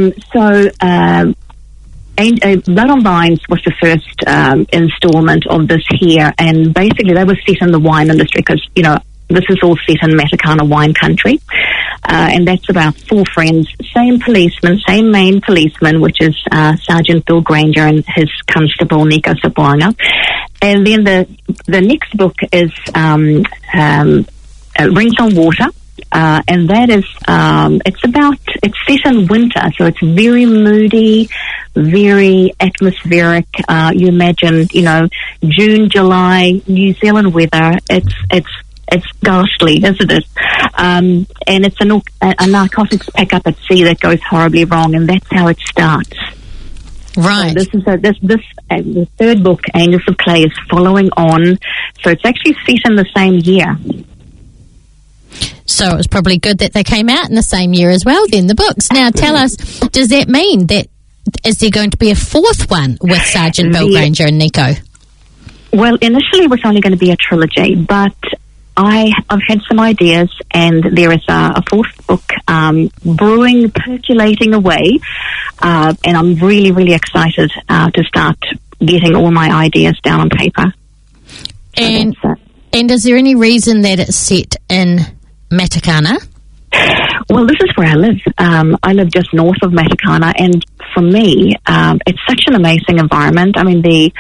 Blood on Vines was the first installment of this here, and basically they were set in the wine industry because, you know, this is all set in Matakana wine country. And that's about four friends, same main policeman, which is Sergeant Bill Granger and his constable Nico Sopoanga. And then the next book is Rings on Water. And that is, it's set in winter, so it's very moody, very atmospheric. You imagine, you know, June, July, New Zealand weather. It's ghastly, isn't it? And it's a narcotics pickup at sea that goes horribly wrong, and that's how it starts. Right. So the third book, Angels of Clay, is following on. So it's actually set in the same year. So it was probably good that they came out in the same year as well, then, the books. Now, tell us, does that mean that, is there going to be a fourth one with Sergeant Bill Granger and Nico? Well, initially it was only going to be a trilogy, but I've had some ideas, and there is a fourth book brewing, percolating away, and I'm really, really excited to start getting all my ideas down on paper. And is there any reason that it's set in Matakana? Well, this is where I live. I live just north of Matakana, and for me, it's such an amazing environment. I mean, the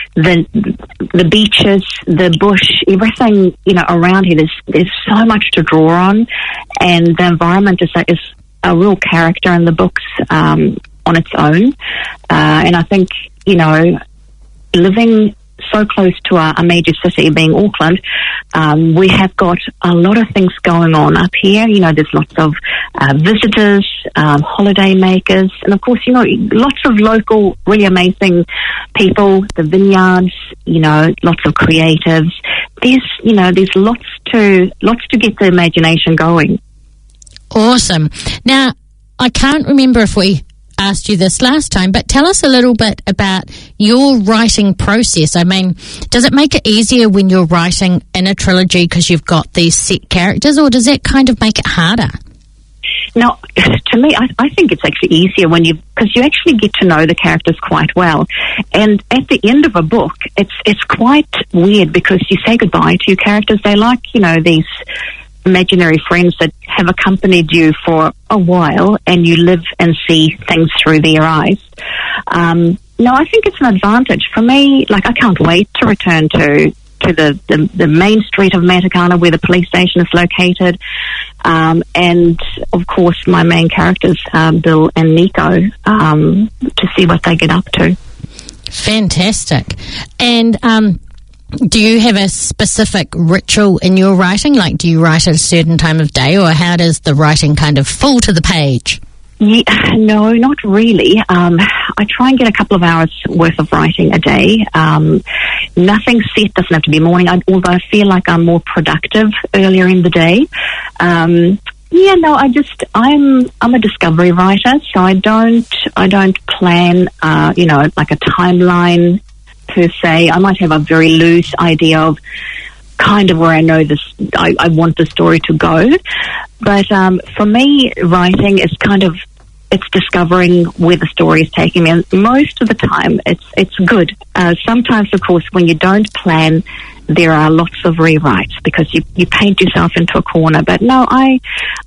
beaches, the bush, everything, you know, around here. There's so much to draw on, and the environment is a real character in the books on its own. And I think, you know, living so close to a major city, being Auckland, we have got a lot of things going on up here. You know, there's lots of visitors, holiday makers, and of course, you know, lots of local, really amazing people, the vineyards, you know, lots of creatives. There's lots to get the imagination going. Awesome. Now, I can't remember if we asked you this last time, but tell us a little bit about your writing process. I mean, does it make it easier when you're writing in a trilogy because you've got these set characters, or does that kind of make it harder? Now, to me, I think it's actually easier because you actually get to know the characters quite well. And at the end of a book, it's quite weird because you say goodbye to your characters. They're like, you know, these imaginary friends that have accompanied you for a while, and you live and see things through their eyes. No, I think it's an advantage for me. Like, I can't wait to return to to the main street of Matakana where the police station is located. And, of course, my main characters, Bill and Nico, to see what they get up to. Fantastic. And do you have a specific ritual in your writing? Like, do you write at a certain time of day, or how does the writing kind of fall to the page? Yeah, no, not really. I try and get a couple of hours worth of writing a day. Nothing set, doesn't have to be morning, although I feel like I'm more productive earlier in the day. I'm a discovery writer, so I don't plan, like a timeline per se. I might have a very loose idea of kind of where I know I want the story to go. But for me, writing is it's discovering where the story is taking me. And most of the time, it's good. Sometimes, of course, when you don't plan, there are lots of rewrites because you paint yourself into a corner. But no, I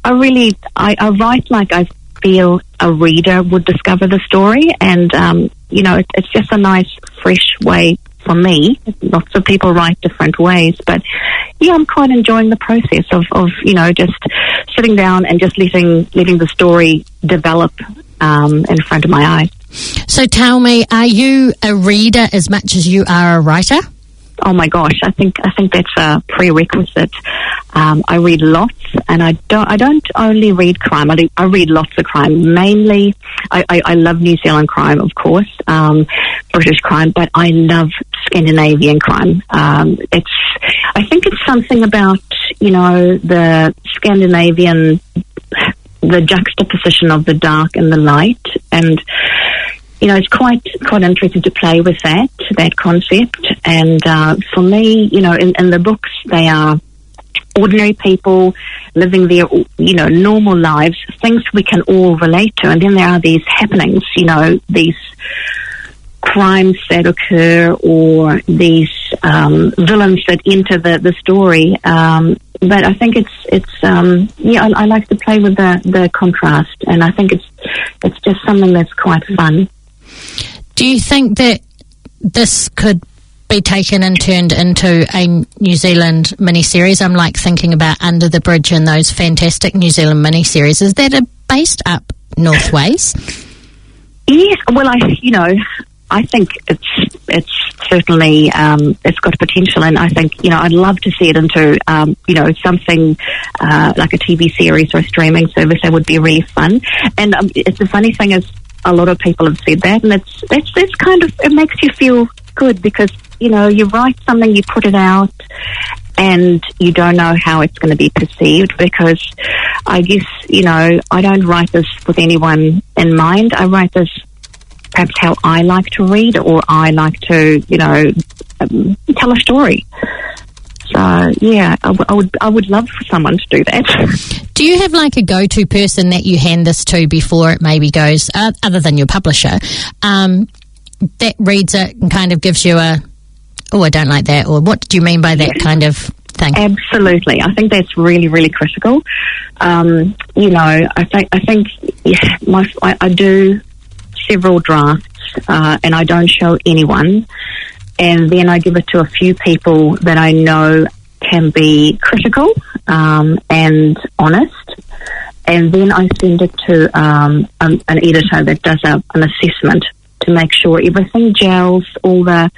write like I feel a reader would discover the story. And, it's just a nice, fresh way for me. Lots of people write different ways, but yeah, I'm quite enjoying the process of just sitting down and just letting the story develop in front of my eyes. So tell me, are you a reader as much as you are a writer? Oh my gosh, I think that's a prerequisite. I read lots, and I don't only read crime. I read lots of crime. Mainly, I love New Zealand crime, of course, British crime, but I love Scandinavian crime. I think it's something about the Scandinavian, the juxtaposition of the dark and the light, and it's quite interesting to play with that concept. And for me, in the books, they are ordinary people living their, normal lives, things we can all relate to. And then there are these happenings, these crimes that occur, or these villains that enter the story. But I think I like to play with the contrast, and I think it's just something that's quite fun. Do you think that this could be taken and turned into a New Zealand miniseries? I'm thinking about Under the Bridge and those fantastic New Zealand miniseries. Is that based up Northways? Yes. Well, I think it's certainly it's got potential, and I think I'd love to see it into something like a TV series or a streaming service. That would be really fun. And it's the funny thing is, a lot of people have said that, and it's kind of, it makes you feel good because you write something, you put it out, and you don't know how it's going to be perceived, because I guess I don't write this with anyone in mind. I write this perhaps how I like to read, or I like to tell a story. So yeah, I would love for someone to do that. Do you have a go-to person that you hand this to before it maybe goes, other than your publisher, that reads it and kind of gives you I don't like that, or what do you mean by that kind of thing? Absolutely. I think that's really, really critical. I think I do several drafts, and I don't show anyone. And then I give it to a few people that I know can be critical and honest. And then I send it to an editor that does an assessment to make sure everything gels, all the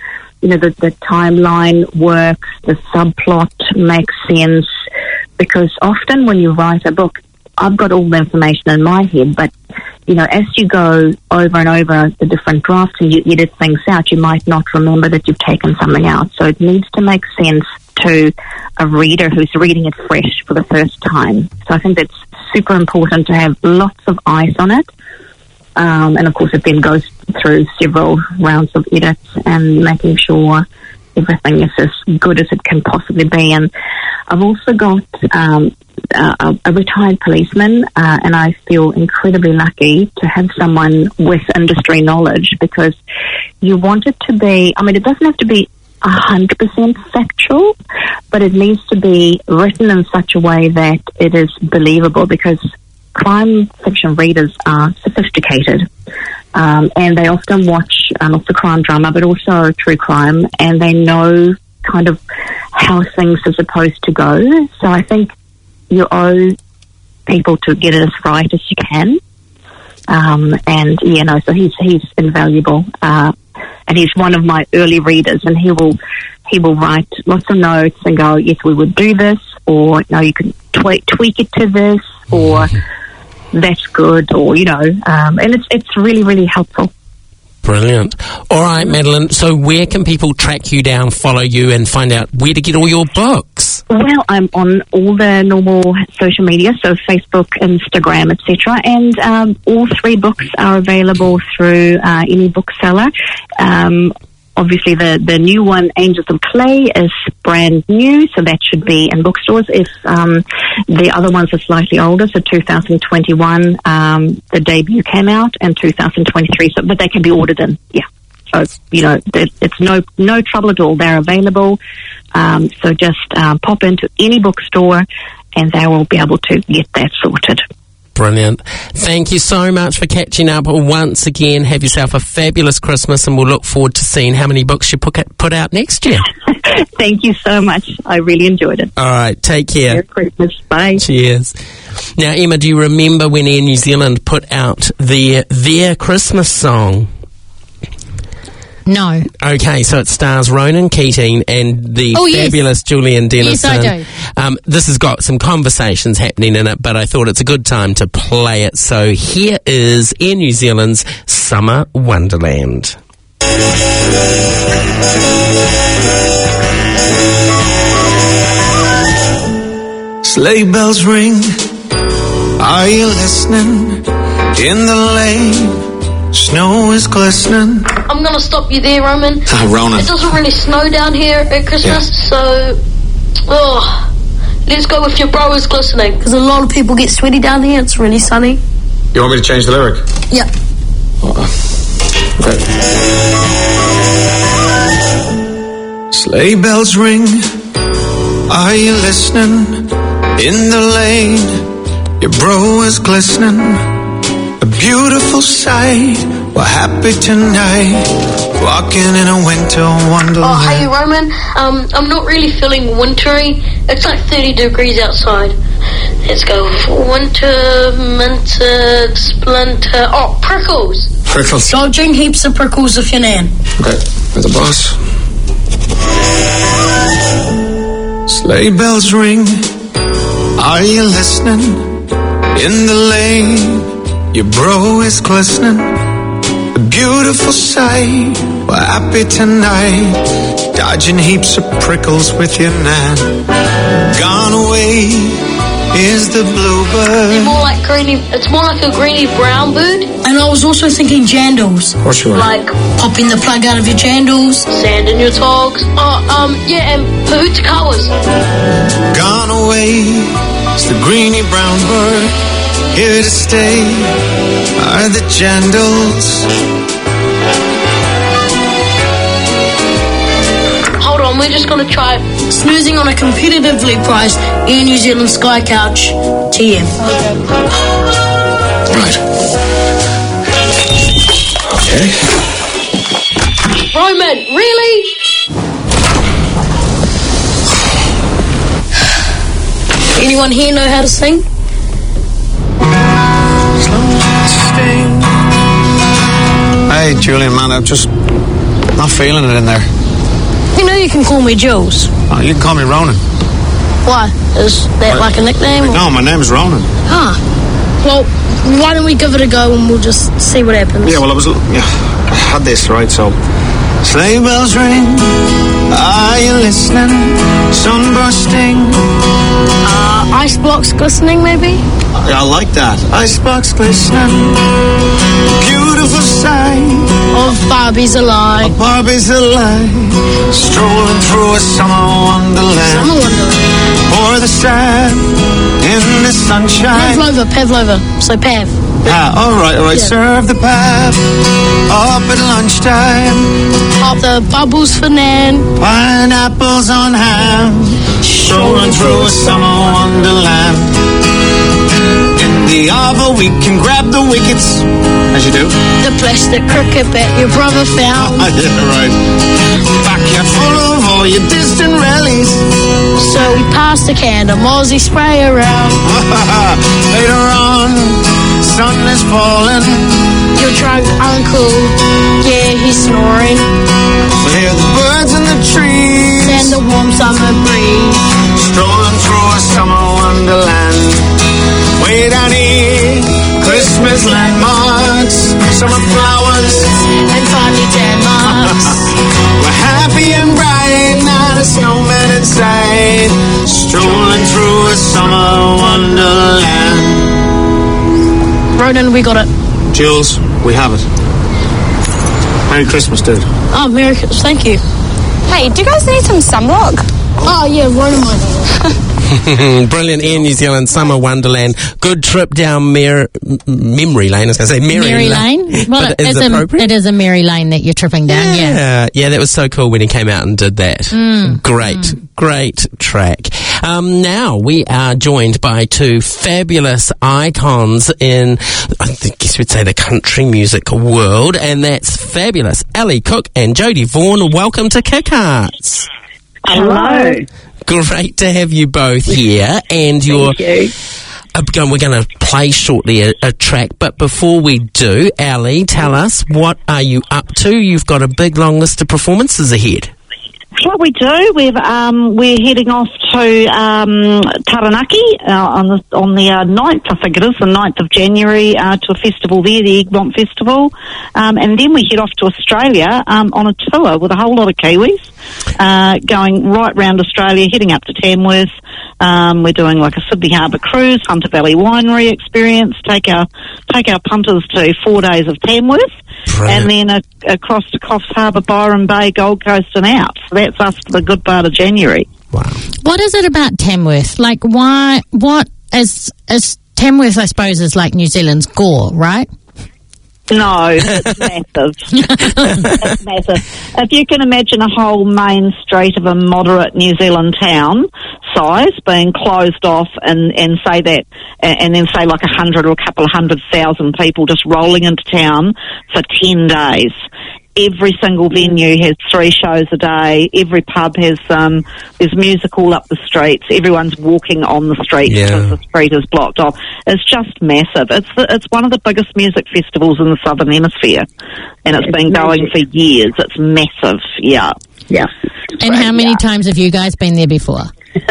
timeline works, the subplot makes sense. Because often when you write a book, I've got all the information in my head, but as you go over and over the different drafts and you edit things out, you might not remember that you've taken something out. So it needs to make sense to a reader who's reading it fresh for the first time. So I think that's super important to have lots of eyes on it. And of course it then goes through several rounds of edits and making sure everything is as good as it can possibly be. And I've also got a retired policeman, and I feel incredibly lucky to have someone with industry knowledge, because you want it to be, it doesn't have to be 100% factual, but it needs to be written in such a way that it is believable, because crime fiction readers are sophisticated, and they often watch lots of crime drama, but also true crime, and they know kind of how things are supposed to go. So I think you owe people to get it as right as you can. So he's invaluable, and he's one of my early readers, and he will write lots of notes and go, yes, we would do this, or no, you can tweak it to this, or that's good, or and it's really, really helpful. Brilliant. All right, Madeline, so where can people track you down, follow you, and find out where to get all your books? Well, I'm on all the normal social media, so Facebook, Instagram, etc. And all 3 books are available through any bookseller. Obviously, the new one, Angels of Clay, is brand new, so that should be in bookstores. If the other ones are slightly older, so 2021, the debut came out, and 2023, but they can be ordered in, yeah. So, it's no trouble at all. They're available. So just pop into any bookstore, and they will be able to get that sorted. Brilliant. Thank you so much for catching up once again. Have yourself a fabulous Christmas, and we'll look forward to seeing how many books you put out next year. Thank you so much. I really enjoyed it. All right. Take care. Merry Christmas. Bye. Cheers. Now, Emma, do you remember when Air New Zealand put out their Christmas song? No. Okay, so it stars Ronan Keating and the fabulous Julian Dennison. Yes, I do. This has got some conversations happening in it, but I thought it's a good time to play it. So here is Air New Zealand's Summer Wonderland. Sleigh bells ring, are you listening? In the lane, snow is glistening. I'm gonna stop you there, Roman. Ronan. It doesn't really snow down here at Christmas, so let's go with your bro is glistening, because a lot of people get sweaty down here. It's really sunny. You want me to change the lyric? Yeah. Okay. Sleigh bells ring, are you listening? In the lane, your bro is glistening. A beautiful sight, we're happy tonight, walking in a winter wonderland. Oh, hey, Roman, I'm not really feeling wintry. It's like 30 degrees outside. Let's go for winter, minter, splinter. Oh, prickles. Prickles. Go drink heaps of prickles if you nan. Okay, with the boss. Sleigh bells ring, are you listening? In the lane, your bro is glistening. A beautiful sight, we're happy tonight, dodging heaps of prickles with your nan. Gone away is the bluebird. It's more like a greeny brown bird. And I was also thinking jandals. What's your Like Popping the plug out of your jandals. sand in your togs. And pahutakawas. Gone away is the greeny brown bird. Here to stay are the jandals. Hold on, we're just gonna try Snoozing on a competitively priced Air New Zealand Sky Couch TM. Right. Okay. Roman, really? Anyone here know how to sing? Hey, Julian, man, I'm just not feeling it in there. You know you can call me Jules. Oh, you can call me Ronan. Why? Is that like a nickname? Or? No, my name's Ronan. Ah. Well, why don't we give it a go and we'll just see what happens? Yeah, well, I had this, right, so... Sleigh bells ring, are you listening? Sun bursting. Ice blocks glistening, maybe? Yeah, I like that. Icebox glistening. Beautiful sight Of Barbies alive. Barbie's alive, strolling through a summer wonderland. Summer Wonderland. Pour the sand in the sunshine. Pavlova. So Pav. All right. Yeah. Serve the pap up at lunchtime. Pop the bubbles for Nan. Pineapples on ham. Strolling through a summer wonderland. In the arbor we can grab the wickets, as you do. The plastic cricket bat your brother found. Yeah, right. Backyard full of all your distant rallies. So we pass the can of Mozzie spray around. Later on, sun is falling. Your drunk uncle, yeah, he's snoring. We hear the birds in the trees And the warm summer breeze. strolling through a summer wonderland. Way down here, Christmas landmarks, summer flowers, And funny Denmarks. we're happy and bright, not a snowman in sight, strolling through a summer wonderland. Ronan, we got it. Jules, we have it. Merry Christmas, dude. Oh, Merry Christmas. Thank you. Hey, do you guys need some sunblock? Oh, yeah, Ronan might need it. Brilliant Air New Zealand Summer Wonderland. Good trip down memory lane. I was going to say Mary Lane. Well, But is it appropriate? it is a Mary Lane that you're tripping down, yeah. Yeah, that was so cool when he came out and did that. Great track. Now we are joined by two fabulous icons in, I guess we'd say, the country music world, and that's fabulous Ali Cook and Jodie Vaughan. Welcome to Kick Arts. Hello. Great to have you both here, and we're going to play shortly a track, but before we do, Ali, tell us, what are you up to? You've got a big long list of performances ahead. What we do, we're heading off to Taranaki on the 9th, I think it is, the 9th of January, to a festival there, the Egmont Festival, and then we head off to Australia on a tour with a whole lot of Kiwis, going right round Australia, heading up to Tamworth. We're doing like a Sydney Harbour cruise, Hunter Valley Winery experience, take our punters to 4 days of Tamworth, Brilliant. and then across to Coffs Harbour, Byron Bay, Gold Coast and out. So that's us for the good part of January. Wow. What is it about Tamworth? Like, why, what is Tamworth, I suppose, is like New Zealand's Gore, right? No, it's massive. It's massive. If you can imagine a whole main street of a moderate New Zealand town size being closed off and say that, and then say like 100 or a couple of 100,000 people just rolling into town for 10 days. Every single venue has 3 shows a day. Every pub has there's music all up the streets. Everyone's walking on the street because the street is blocked off. It's just massive. It's one of the biggest music festivals in the Southern Hemisphere, and it's been going for years. It's massive. Yeah. And how many times have you guys been there before?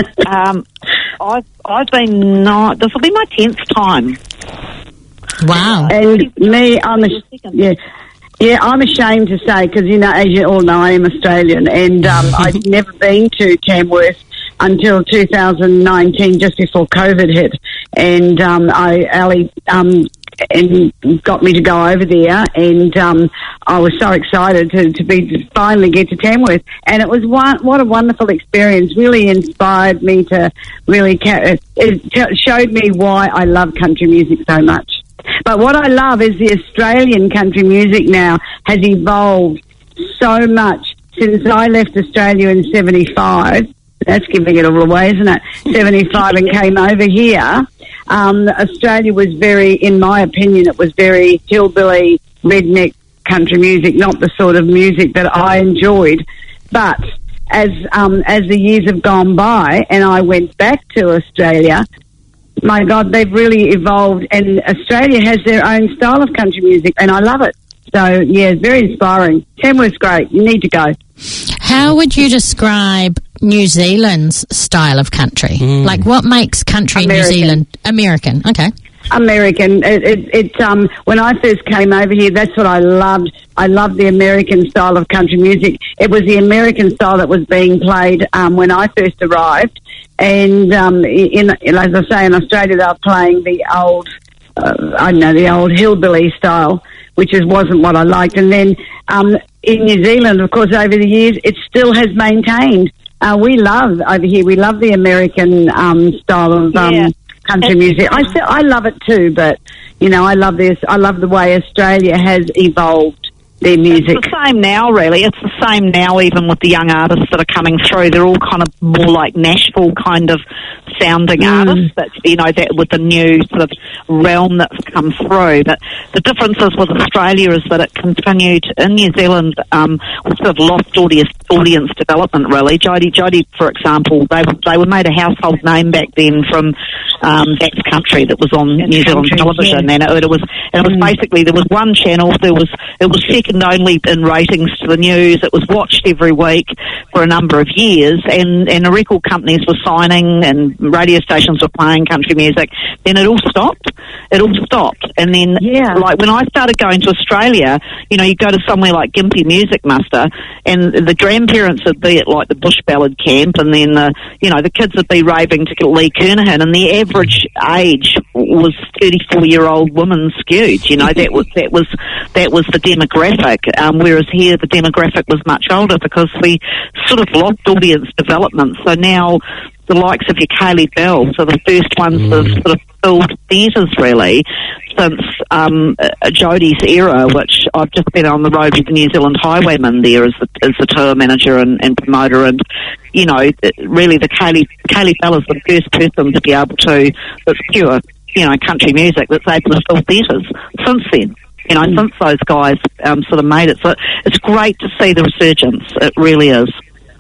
I've been this will be my 10th time. Wow. And me, I'm ashamed to say, because, as you all know, I am Australian, and I'd never been to Tamworth until 2019, just before COVID hit. And Ali got me to go over there, and I was so excited to finally get to Tamworth. And it was what a wonderful experience. Really inspired me to really. It showed me why I love country music so much. But what I love is the Australian country music now has evolved so much since I left Australia in 75. That's giving it all away, isn't it? 75 and came over here. Australia was very, in my opinion, it was very hillbilly, redneck country music, not the sort of music that I enjoyed. But as the years have gone by and I went back to Australia, my God, they've really evolved, and Australia has their own style of country music, and I love it. So, yeah, it's very inspiring. Tamworth's great. You need to go. How would you describe New Zealand's style of country? Like, what makes country in New Zealand American? Okay. American. When I first came over here, that's what I loved. I loved the American style of country music. It was the American style that was being played when I first arrived. And as I say, in Australia, they were playing the old, the old hillbilly style, which wasn't what I liked. And then in New Zealand, of course, over the years, it still has maintained. We love over here. We love the American style of country music. I love it too, but I love this. I love the way Australia has evolved. their music? It's the same now, really. It's the same now, even with the young artists that are coming through. They're all kind of more like Nashville kind of sounding artists. That's, you know, that with the new sort of realm that's come through. But the difference is with Australia is that it continued in New Zealand. We sort of lost audience development, really. Jodie, for example, they were made a household name back then from That's Country that was on New Zealand television, and it was basically, there was one channel. It was second only in ratings to the news. It was watched every week for a number of years, and the record companies were signing and radio stations were playing country music. Then it all stopped. And then, like when I started going to Australia, you know, you go to somewhere like Gympie Music Muster, and the grandparents would be at like the Bush Ballad camp, and then the kids would be raving to Lee Kernahan, and the average age was 34-year-old women skewed. You know, that was the demographic. Whereas here the demographic was much older because we sort of lost audience development. So now the likes of your Kaylee Bells are the first ones that have sort of filled theatres, really, since Jodie's era, which I've just been on the road with the New Zealand Highwaymen there as the tour manager and promoter, and, you know, really the Kaylee Bell is the first person to be able to, that's pure, you know, country music, that's able to fill theatres since then. You know, since those guys sort of made it. So it's great to see the resurgence. It really is.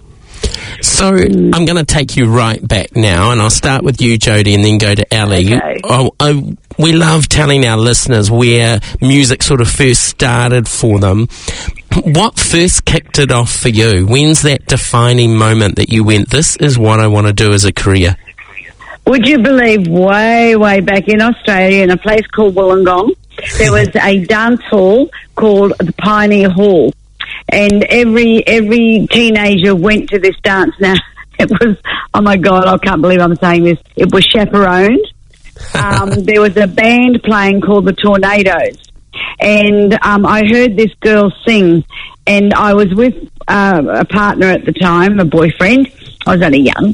So I'm going to take you right back now, and I'll start with you, Jodie, and then go to Ali. Okay. We love telling our listeners where music sort of first started for them. What first kicked it off for you? When's that defining moment that you went, this is what I want to do as a career? Would you believe way, way back in Australia, in a place called Wollongong, there was a dance hall called the Pioneer Hall. And every teenager went to this dance. Now, it was, oh my God, I can't believe I'm saying this. It was chaperoned. There was a band playing called the Tornadoes. And I heard this girl sing. And I was with a partner at the time, a boyfriend. I was only young.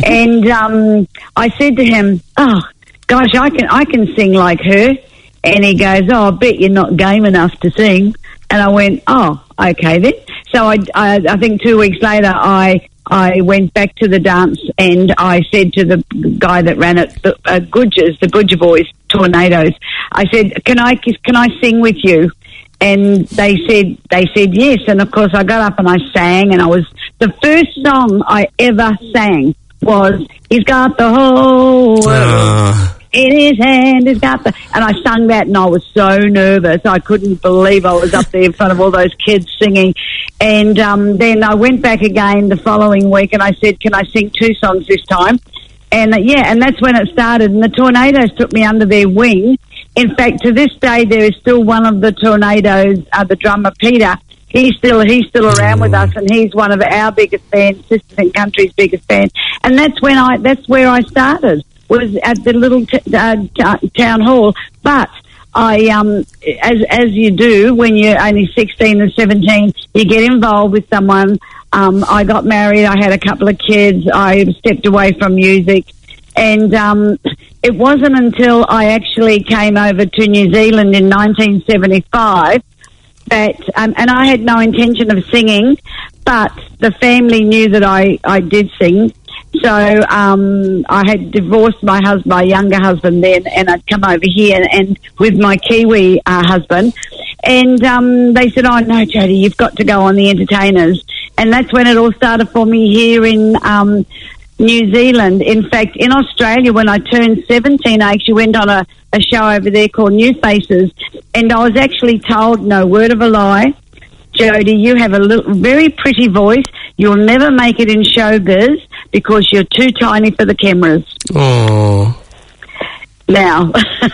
And I said to him, oh, gosh, I can sing like her. And he goes, oh, I bet you're not game enough to sing. And I went, oh, okay then. So I think 2 weeks later, I went back to the dance and I said to the guy that ran it, the Gudger Boys, Tornadoes, I said, can I sing with you? And they said yes. And of course I got up and I sang, and the first song I ever sang was, he's got the whole world in his hand, and I sung that, and I was so nervous. I couldn't believe I was up there in front of all those kids singing. And then I went back again the following week, and I said, can I sing 2 songs this time? And and that's when it started. And the Tornadoes took me under their wing. In fact, to this day, there is still one of the Tornadoes, the drummer Peter. He's still around with us, and he's one of our biggest bands, Sisters in Country's biggest band. And that's where I started, was at the little town hall. But I, as you do when you're only 16 and 17, you get involved with someone. I got married. I had a couple of kids. I stepped away from music. And it wasn't until I actually came over to New Zealand in 1975 that, and I had no intention of singing, but the family knew that I did sing. So I had divorced my younger husband then, and I'd come over here and with my Kiwi husband. And they said, oh, no, Jodie, you've got to go on The Entertainers. And that's when it all started for me here in New Zealand. In fact, in Australia, when I turned 17, I actually went on a show over there called New Faces. And I was actually told, no word of a lie, Jodie, you have a very pretty voice. You'll never make it in showbiz because you're too tiny for the cameras. Oh. Now,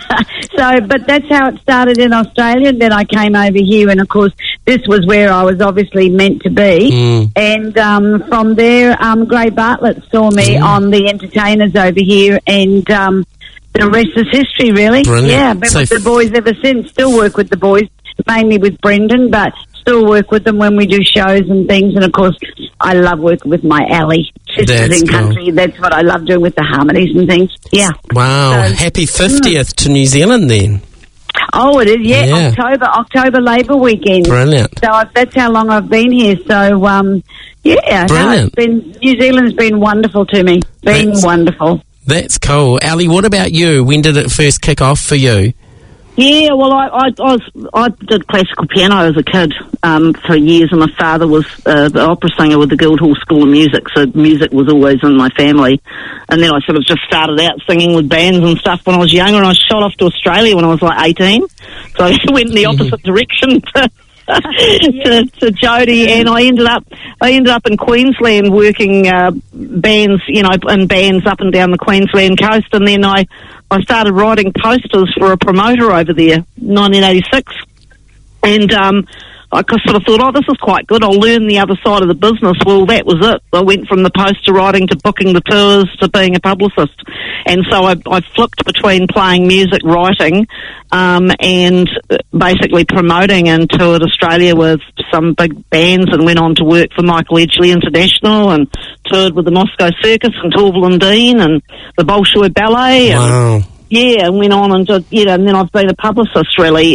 but that's how it started in Australia. And then I came over here, and of course, this was where I was obviously meant to be. And from there, Gray Bartlett saw me on The Entertainers over here, and the rest is history, really. Brilliant. Yeah, been with the boys ever since. Still work with the boys, mainly with Brendan, but still work with them when we do shows and things. And of course, I love working with my Ali, Sisters in Country. That's what I love doing with the harmonies and things. Yeah. Wow. So, happy 50th to New Zealand then. Oh, it is, yeah. October Labour weekend. Brilliant. So that's how long I've been here. So, yeah. Brilliant. No, New Zealand's been wonderful to me. Wonderful. That's cool. Ali, what about you? When did it first kick off for you? Yeah, well, I did classical piano as a kid for years, and my father was the opera singer with the Guildhall School of Music, so music was always in my family. And then I sort of just started out singing with bands and stuff when I was younger, and I shot off to Australia when I was like 18, so I went in the opposite direction to Jody, and I ended up in Queensland working bands, in bands up and down the Queensland coast, and then I started writing posters for a promoter over there, 1986, and I sort of thought, this is quite good, I'll learn the other side of the business. Well, that was it. I went from the poster writing to booking the tours to being a publicist. And so I flipped between playing music, writing, and basically promoting, and toured Australia with some big bands, and went on to work for Michael Edgley International, and toured with the Moscow Circus and Torval and Dean and the Bolshoi Ballet. Wow. Yeah, and went on and did, and then I've been a publicist really,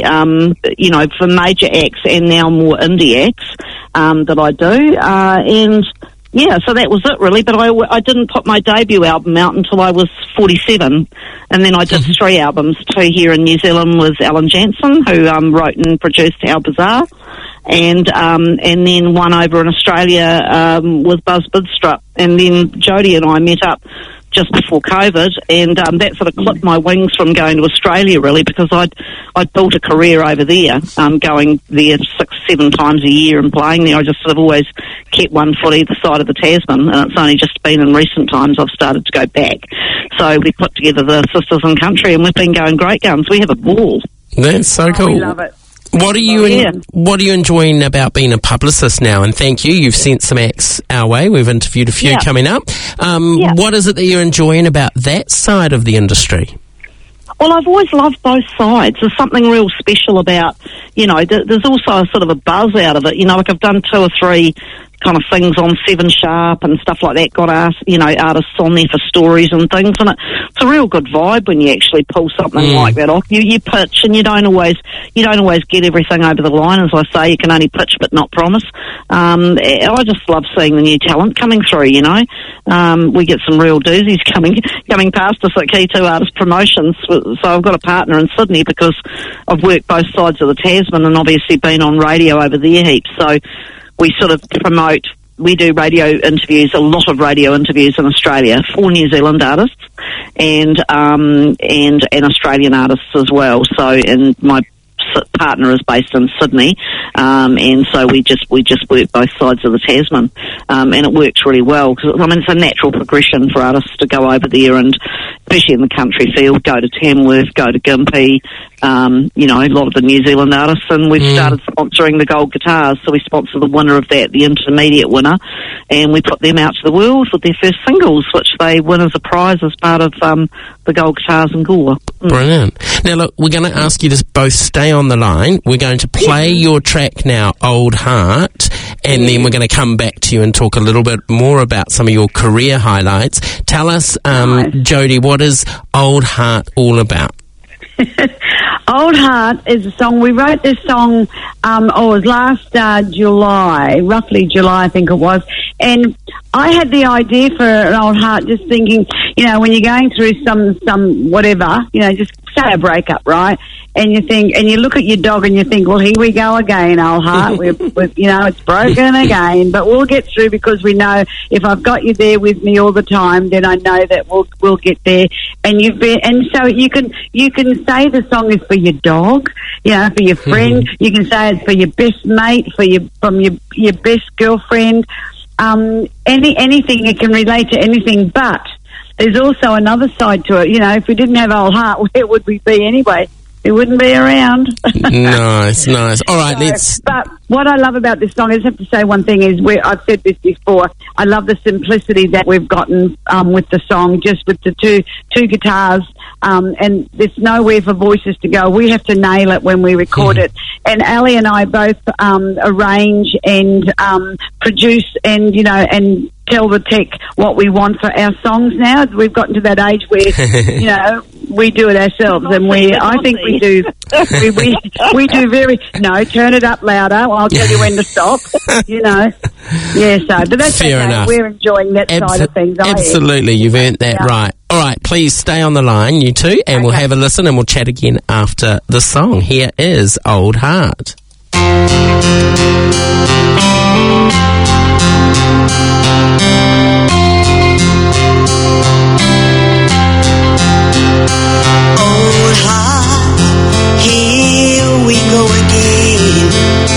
for major acts and now more indie acts that I do. And yeah, so that was it really. But I didn't put my debut album out until I was 47, and then I did 3 albums, 2 here in New Zealand with Alan Jansen, who wrote and produced How Bizarre, and then one over in Australia with Buzz Bidstrup, and then Jody and I met up just before COVID, and that sort of clipped my wings from going to Australia really, because I'd built a career over there, going there 6-7 times a year and playing there. I just sort of always kept one foot either side of the Tasman, and it's only just been in recent times I've started to go back. So we put together the Sisters in Country, and we've been going great guns. We have a ball. That's so cool. We love it. What are you enjoying about being a publicist now? And thank you. You've sent some acts our way. We've interviewed a few coming up. What is it that you're enjoying about that side of the industry? Well, I've always loved both sides. There's something real special about, there's also a sort of a buzz out of it. Like I've done 2 or 3 kind of things on 7 Sharp and stuff like that, got artists on there for stories and things, and it's a real good vibe when you actually pull something like that off. You pitch, and you don't always get everything over the line. As I say, you can only pitch but not promise. I just love seeing the new talent coming through. We get some real doozies coming past us at Key 2 Artist Promotions. So I've got a partner in Sydney because I've worked both sides of the Tasman and obviously been on radio over there heaps. So we sort of we do radio interviews, a lot of radio interviews in Australia for New Zealand artists and Australian artists as well. So, and my partner is based in Sydney, and so we just work both sides of the Tasman, and it works really well because it's a natural progression for artists to go over there, and especially in the country field, go to Tamworth, go to Gympie, a lot of the New Zealand artists, and we've started sponsoring the Gold Guitars, so we sponsor the winner of that, the intermediate winner, and we put them out to the world with their first singles, which they win as a prize as part of the Gold Guitars in Gore. Brilliant. Now look, we're going to ask you to both stay on the line. We're going to play your track now, Old Heart, and then we're going to come back to you and talk a little bit more about some of your career highlights. Tell us, Jody, what is Old Heart all about? Old Heart is a song. We wrote this song, it was last July, roughly July, I think it was. And I had the idea for an Old Heart just thinking, when you're going through some whatever, just say a breakup, right? And you think, and you look at your dog and you think, well, here we go again, Old Heart. It's broken again, but we'll get through because we know if I've got you there with me all the time, then I know that we'll get there. And so you can say the song is for your dog, for your friend. You can say it's for your best mate, from your best girlfriend. Anything, it can relate to anything, but there's also another side to it. If we didn't have Old Heart, where would we be anyway? It wouldn't be around. Nice. All right, let's... But what I love about this song, I just have to say one thing, is I've said this before, I love the simplicity that we've gotten with the song, just with the two guitars, and there's nowhere for voices to go. We have to nail it when we record it. And Ali and I both arrange and produce and tell the tech what we want for our songs now. We've gotten to that age where, we do it ourselves, and I think we do. We do very. No, turn it up louder. I'll tell you when to stop. You know. Yeah. So, but that's Fair okay. enough. We're enjoying that side of things. Absolutely, you've earned that right. All right, please stay on the line, you two, and we'll have a listen, and we'll chat again after the song. Here is Old Heart. Old heart, here we go again.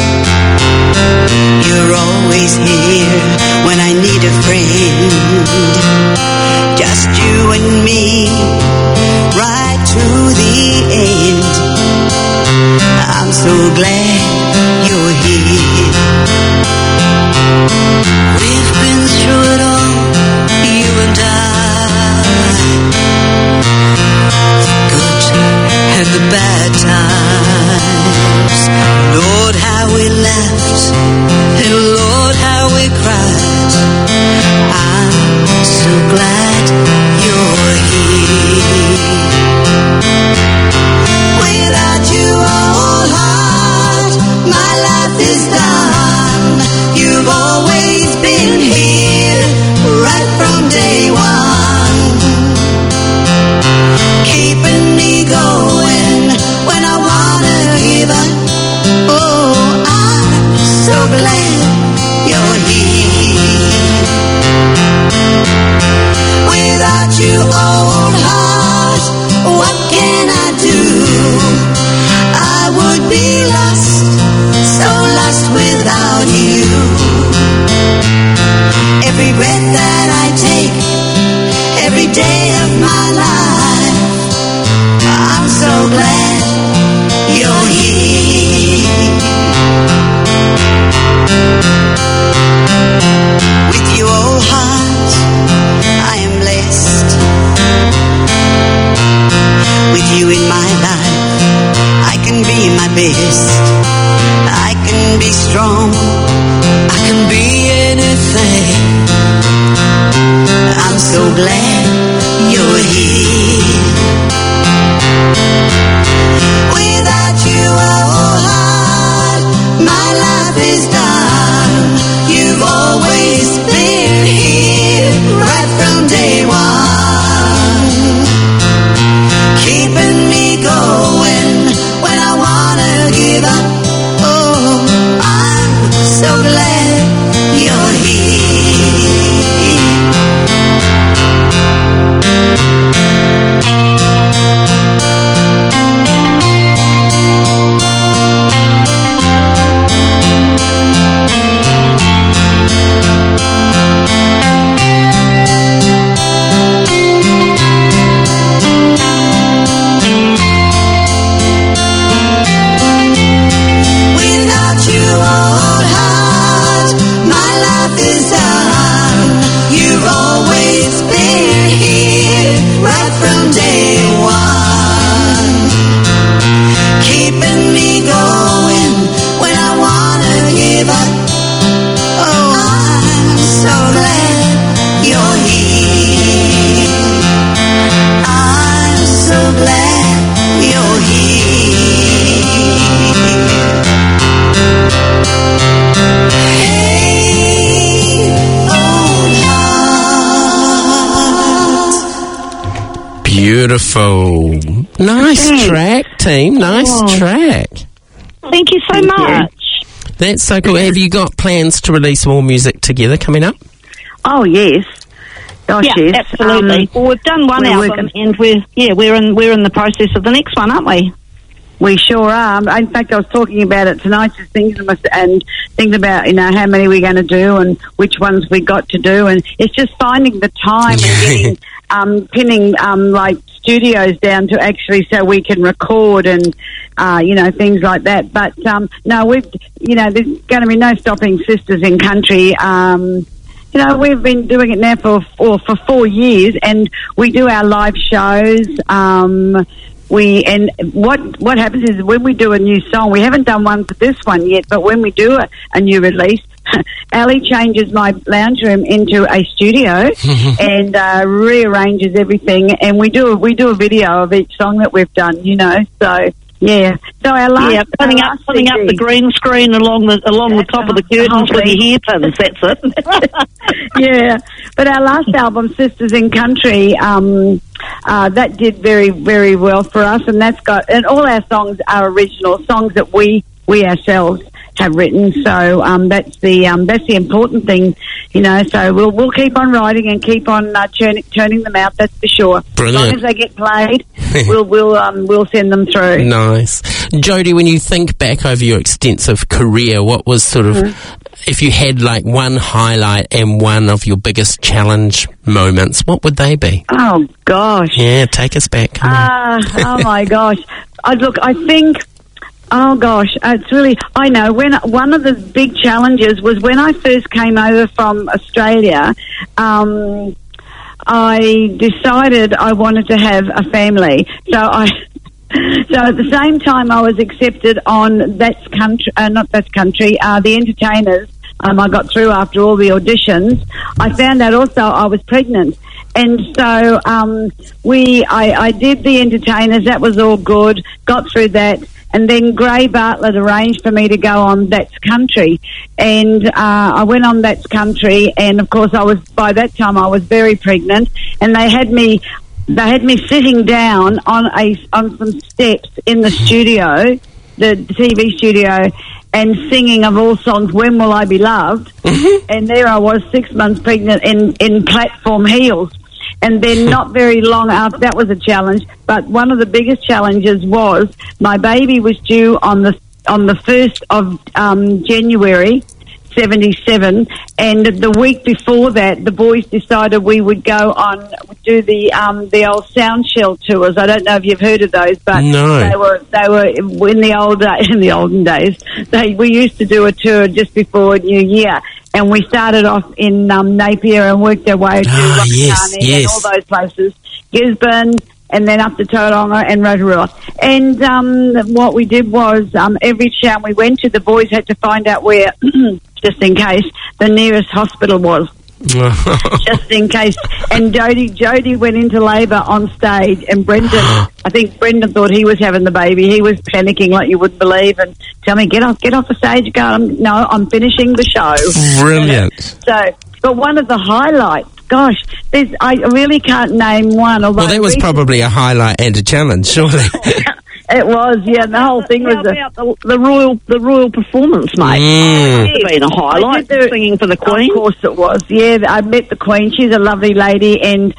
You're always here when I need a friend. Just you and me, right to the end. I'm so glad you're here. We've been through it all, you and I. Good and the bad times. Lord, how we laughed, and Lord, how we cried. I'm so glad you're here. Without you, old heart, my life is done. You've always been here, right from day one, keeping me going when I wanna give up. Oh, I'm so glad you're here. Without you, old heart, what can I do? I would be lost, so lost without you. Every breath that I take, every day of my life, I'm so glad you're here. With you, old heart, I am blessed. With you in my life, I can be my best. I can be strong, I can be anything. I'm so glad you're here. Without you, old heart, my life is done. You've always been here, right from day one, keeping me going when I wanna give up. Oh, I'm so glad you're here. Without you, old heart, my life is done. You've always been here, right from day one, keeping me going when I wanna give up. Oh, I'm so glad you're here. I'm so glad you're here. Hey, old heart. Beautiful. Nice track, team. Nice track. Thank you so much. That's so cool. Have you got plans to release more music together coming up? Oh yes. Gosh, Yeah, yes. absolutely. Well, we've done one we're album, working- and we're in the process of the next one, aren't we? We sure are. In fact, I was talking about it tonight, just thinking about how many we're going to do and which ones we got to do, and it's just finding the time and getting pinning like studios down to actually so we can record and things like that. But no, there's going to be no stopping Sisters in Country. We've been doing it now for 4 years, and we do our live shows. What happens is when we do a new song, we haven't done one for this one yet, but when we do a new release, Ali changes my lounge room into a studio and rearranges everything. And we do a video of each song that we've done, you know. So yeah. So our last putting up the green screen along the top of the curtains with your hairpins. That's it. Yeah. But our last album, Sisters in Country, that did very, very well for us, and and all our songs are original songs that we ourselves have written. So that's the important thing, you know. So we'll keep on writing and keep on turning them out. That's for sure. Brilliant. As long as they get played, we'll send them through. Nice, Jodie. When you think back over your extensive career, what was sort of, if you had like one highlight and one of your biggest challenge moments, what would they be? Oh gosh. Yeah, take us back. Oh my gosh. I think. Oh gosh, it's really. I know when one of the big challenges was when I first came over from Australia. I decided I wanted to have a family, so at the same time I was accepted on The Entertainers. I got through after all the auditions. I found out also I was pregnant. And so I did The Entertainers. That was all good. Got through that. And then Gray Bartlett arranged for me to go on That's Country. And I went on That's Country. And, of course, by that time I was very pregnant. And they had me sitting down on some steps in the studio, the TV studio, and singing of all songs, When Will I Be Loved? And there I was, 6 months pregnant in platform heels. And then not very long after, that was a challenge. But one of the biggest challenges was my baby was due on the 1st of January, 77, and the week before that, the boys decided we would do the old sound shell tours. I don't know if you've heard of those, but they were in the olden days. We used to do a tour just before New Year, and we started off in Napier and worked our way to Rockatani and all those places, Gisborne, and then up to Tauranga and Rotorua. And what we did was every town we went to, the boys had to find out where, just in case, the nearest hospital was. Just in case. And Jodie went into labour on stage, and I think Brendan thought he was having the baby. He was panicking like you wouldn't believe, and tell me, get off the stage, go. I'm finishing the show. Brilliant. But one of the highlights, gosh, I really can't name one. Well, that was probably a highlight and a challenge, surely. It was, yeah. The whole thing was about the royal performance, mate. It been a highlight, singing for the Queen. Of course it was. Yeah, I met the Queen. She's a lovely lady, and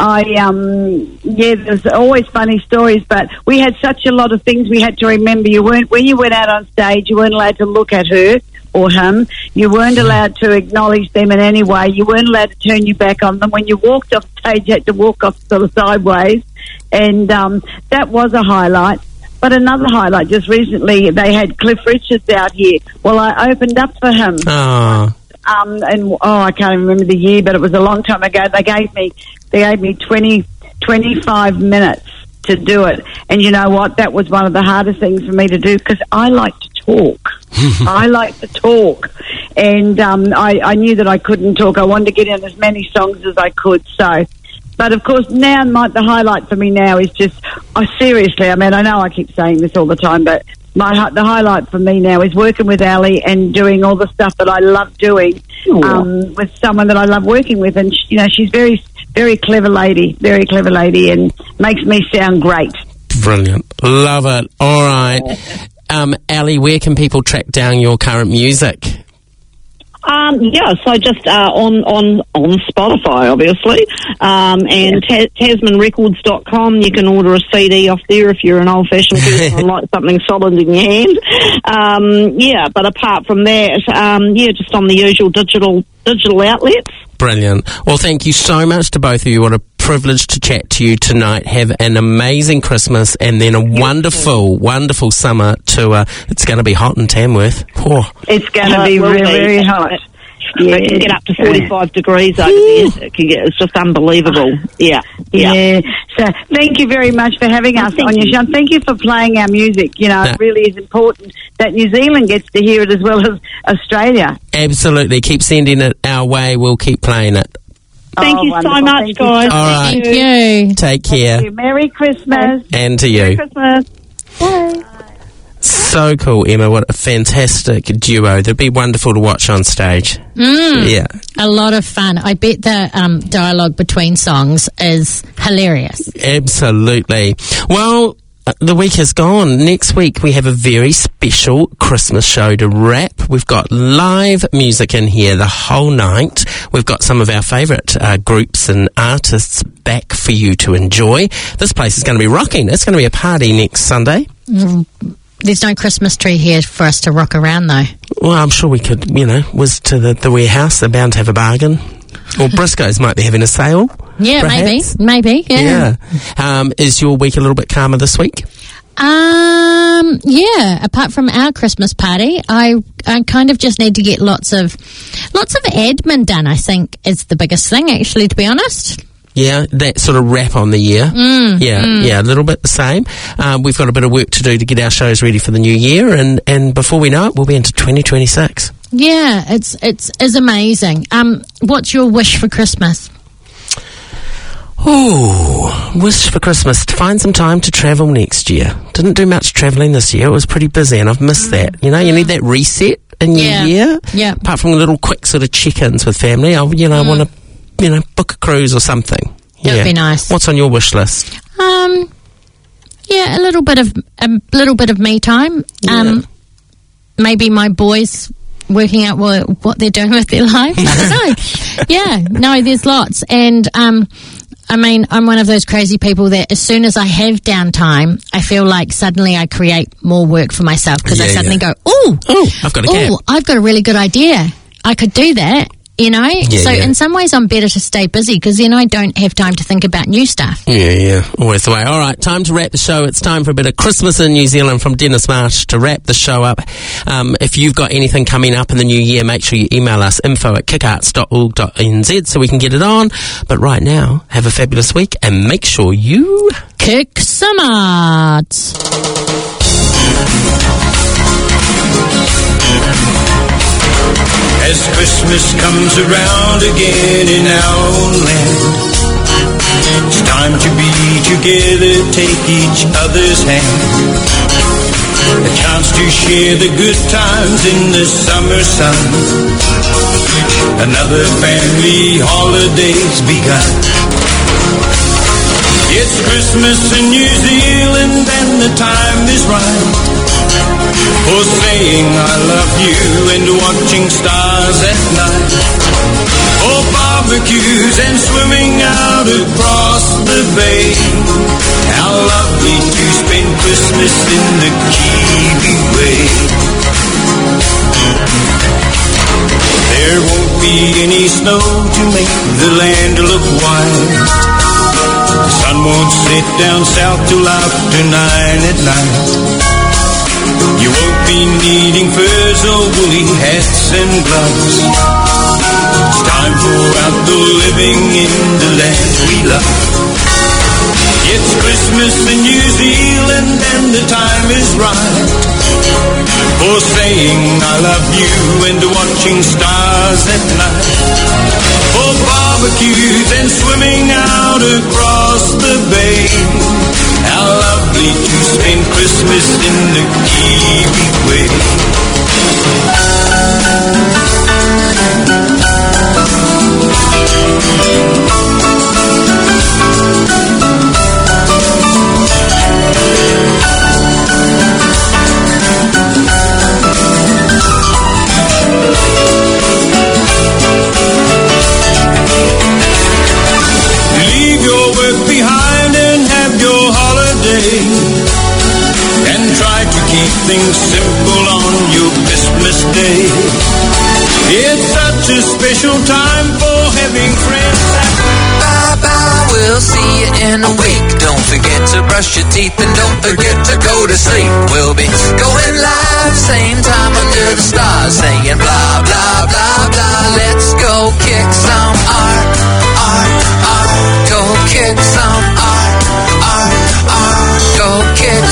there's always funny stories. But we had such a lot of things we had to remember. When you went out on stage, you weren't allowed to look at her or him. You weren't allowed to acknowledge them in any way. You weren't allowed to turn your back on them. When you walked off stage, you had to walk off sort of sideways, and that was a highlight. But another highlight, just recently, they had Cliff Richards out here. Well, I opened up for him. I can't remember the year, but it was a long time ago. They gave me 25 minutes to do it. And you know what? That was one of the hardest things for me to do, because I like to talk. I like to talk. And I knew that I couldn't talk. I wanted to get in as many songs as I could, so... But, of course, now the highlight for me now is just, seriously, I mean, I know I keep saying this all the time, but the highlight for me now is working with Ali and doing all the stuff that I love doing with someone that I love working with. And, she's very, very clever lady, and makes me sound great. Brilliant. Love it. All right. Ali, where can people track down your current music? So just on Spotify, obviously, and TasmanRecords.com. You can order a CD off there if you're an old-fashioned person and like something solid in your hand. But apart from that, just on the usual digital outlets. Brilliant. Well, thank you so much to both of you. What a privilege to chat to you tonight. Have an amazing Christmas and then a wonderful, wonderful summer tour. It's going to be hot in Tamworth. It's going to be very, very hot. It can get up to 45 degrees over there. It's just unbelievable. Yeah. So thank you very much for having us on your show. And thank you for playing our music. You know, it really is important that New Zealand gets to hear it as well as Australia. Absolutely. Keep sending it our way. We'll keep playing it. Thank you so much, guys. All right. Thank you. Take care. Thank you. Merry Christmas. And to you. Merry Christmas. Bye. So cool, Emma. What a fantastic duo. They'd be wonderful to watch on stage. Yeah. A lot of fun. I bet the dialogue between songs is hilarious. Absolutely. Well, the week is gone. Next week we have a very special Christmas show to wrap. We've got live music in here the whole night. We've got some of our favourite groups and artists back for you to enjoy. This place is going to be rocking. It's going to be a party next Sunday. There's no Christmas tree here for us to rock around, though. Well, I'm sure we could, whiz to the warehouse. They're bound to have a bargain. Or Briscoe's might be having a sale. Yeah, perhaps. maybe. Yeah. Is your week a little bit calmer this week? Yeah. Apart from our Christmas party, I kind of just need to get lots of admin done. I think is the biggest thing, actually, to be honest. Yeah, that sort of wrap on the year. Yeah, a little bit the same. We've got a bit of work to do to get our shows ready for the new year, and before we know it, we'll be into 2026. Yeah, it's amazing. What's your wish for Christmas? Ooh, wish for Christmas to find some time to travel next year. Didn't do much travelling this year. It was pretty busy, and I've missed that. You need that reset in your year. Yeah. Apart from little quick sort of check-ins with family, I want to book a cruise or something. That would be nice. What's on your wish list? Yeah, a little bit of me time. Maybe my boys working out what they're doing with their life. I don't know. Yeah, no, there's lots. And I mean, I'm one of those crazy people that as soon as I have downtime, I feel like suddenly I create more work for myself because I suddenly go, I've got a gap. I've got a really good idea. I could do that. In some ways I'm better to stay busy because then I don't have time to think about new stuff. Yeah, always the way. All right, time to wrap the show. It's time for a bit of Christmas in New Zealand from Dennis Marsh to wrap the show up. If you've got anything coming up in the new year, make sure you email us info@kickarts.org.nz so we can get it on. But right now, have a fabulous week and make sure you kick some arts. As Christmas comes around again in our own land, it's time to be together, take each other's hand. A chance to share the good times in the summer sun. Another family holiday's begun. It's Christmas in New Zealand and the time is right for saying I love you and watching stars at night. For barbecues and swimming out across the bay. How lovely to spend Christmas in the Kiwi way. There won't be any snow to make the land look white. The sun won't set down south till after 9 at night. You won't be needing furs or woolly hats and gloves. It's time for outdoor living in the land we love. It's Christmas in New Zealand and the time is right for saying I love you and watching stars at night. For barbecues and swimming out across the bay. How lovely to spend Christmas in the Kiwi way. Leave your work behind and have your holiday, and try to keep things simple on your Christmas day. It's such a special time for having friends. Bye-bye, we'll see you in a week. Don't forget to brush your teeth and don't forget to go to sleep. We'll be going live life, same time under the stars, saying blah, blah, blah, blah. Let's go kick some art, art, art. Go kick some art, art, art. Go kick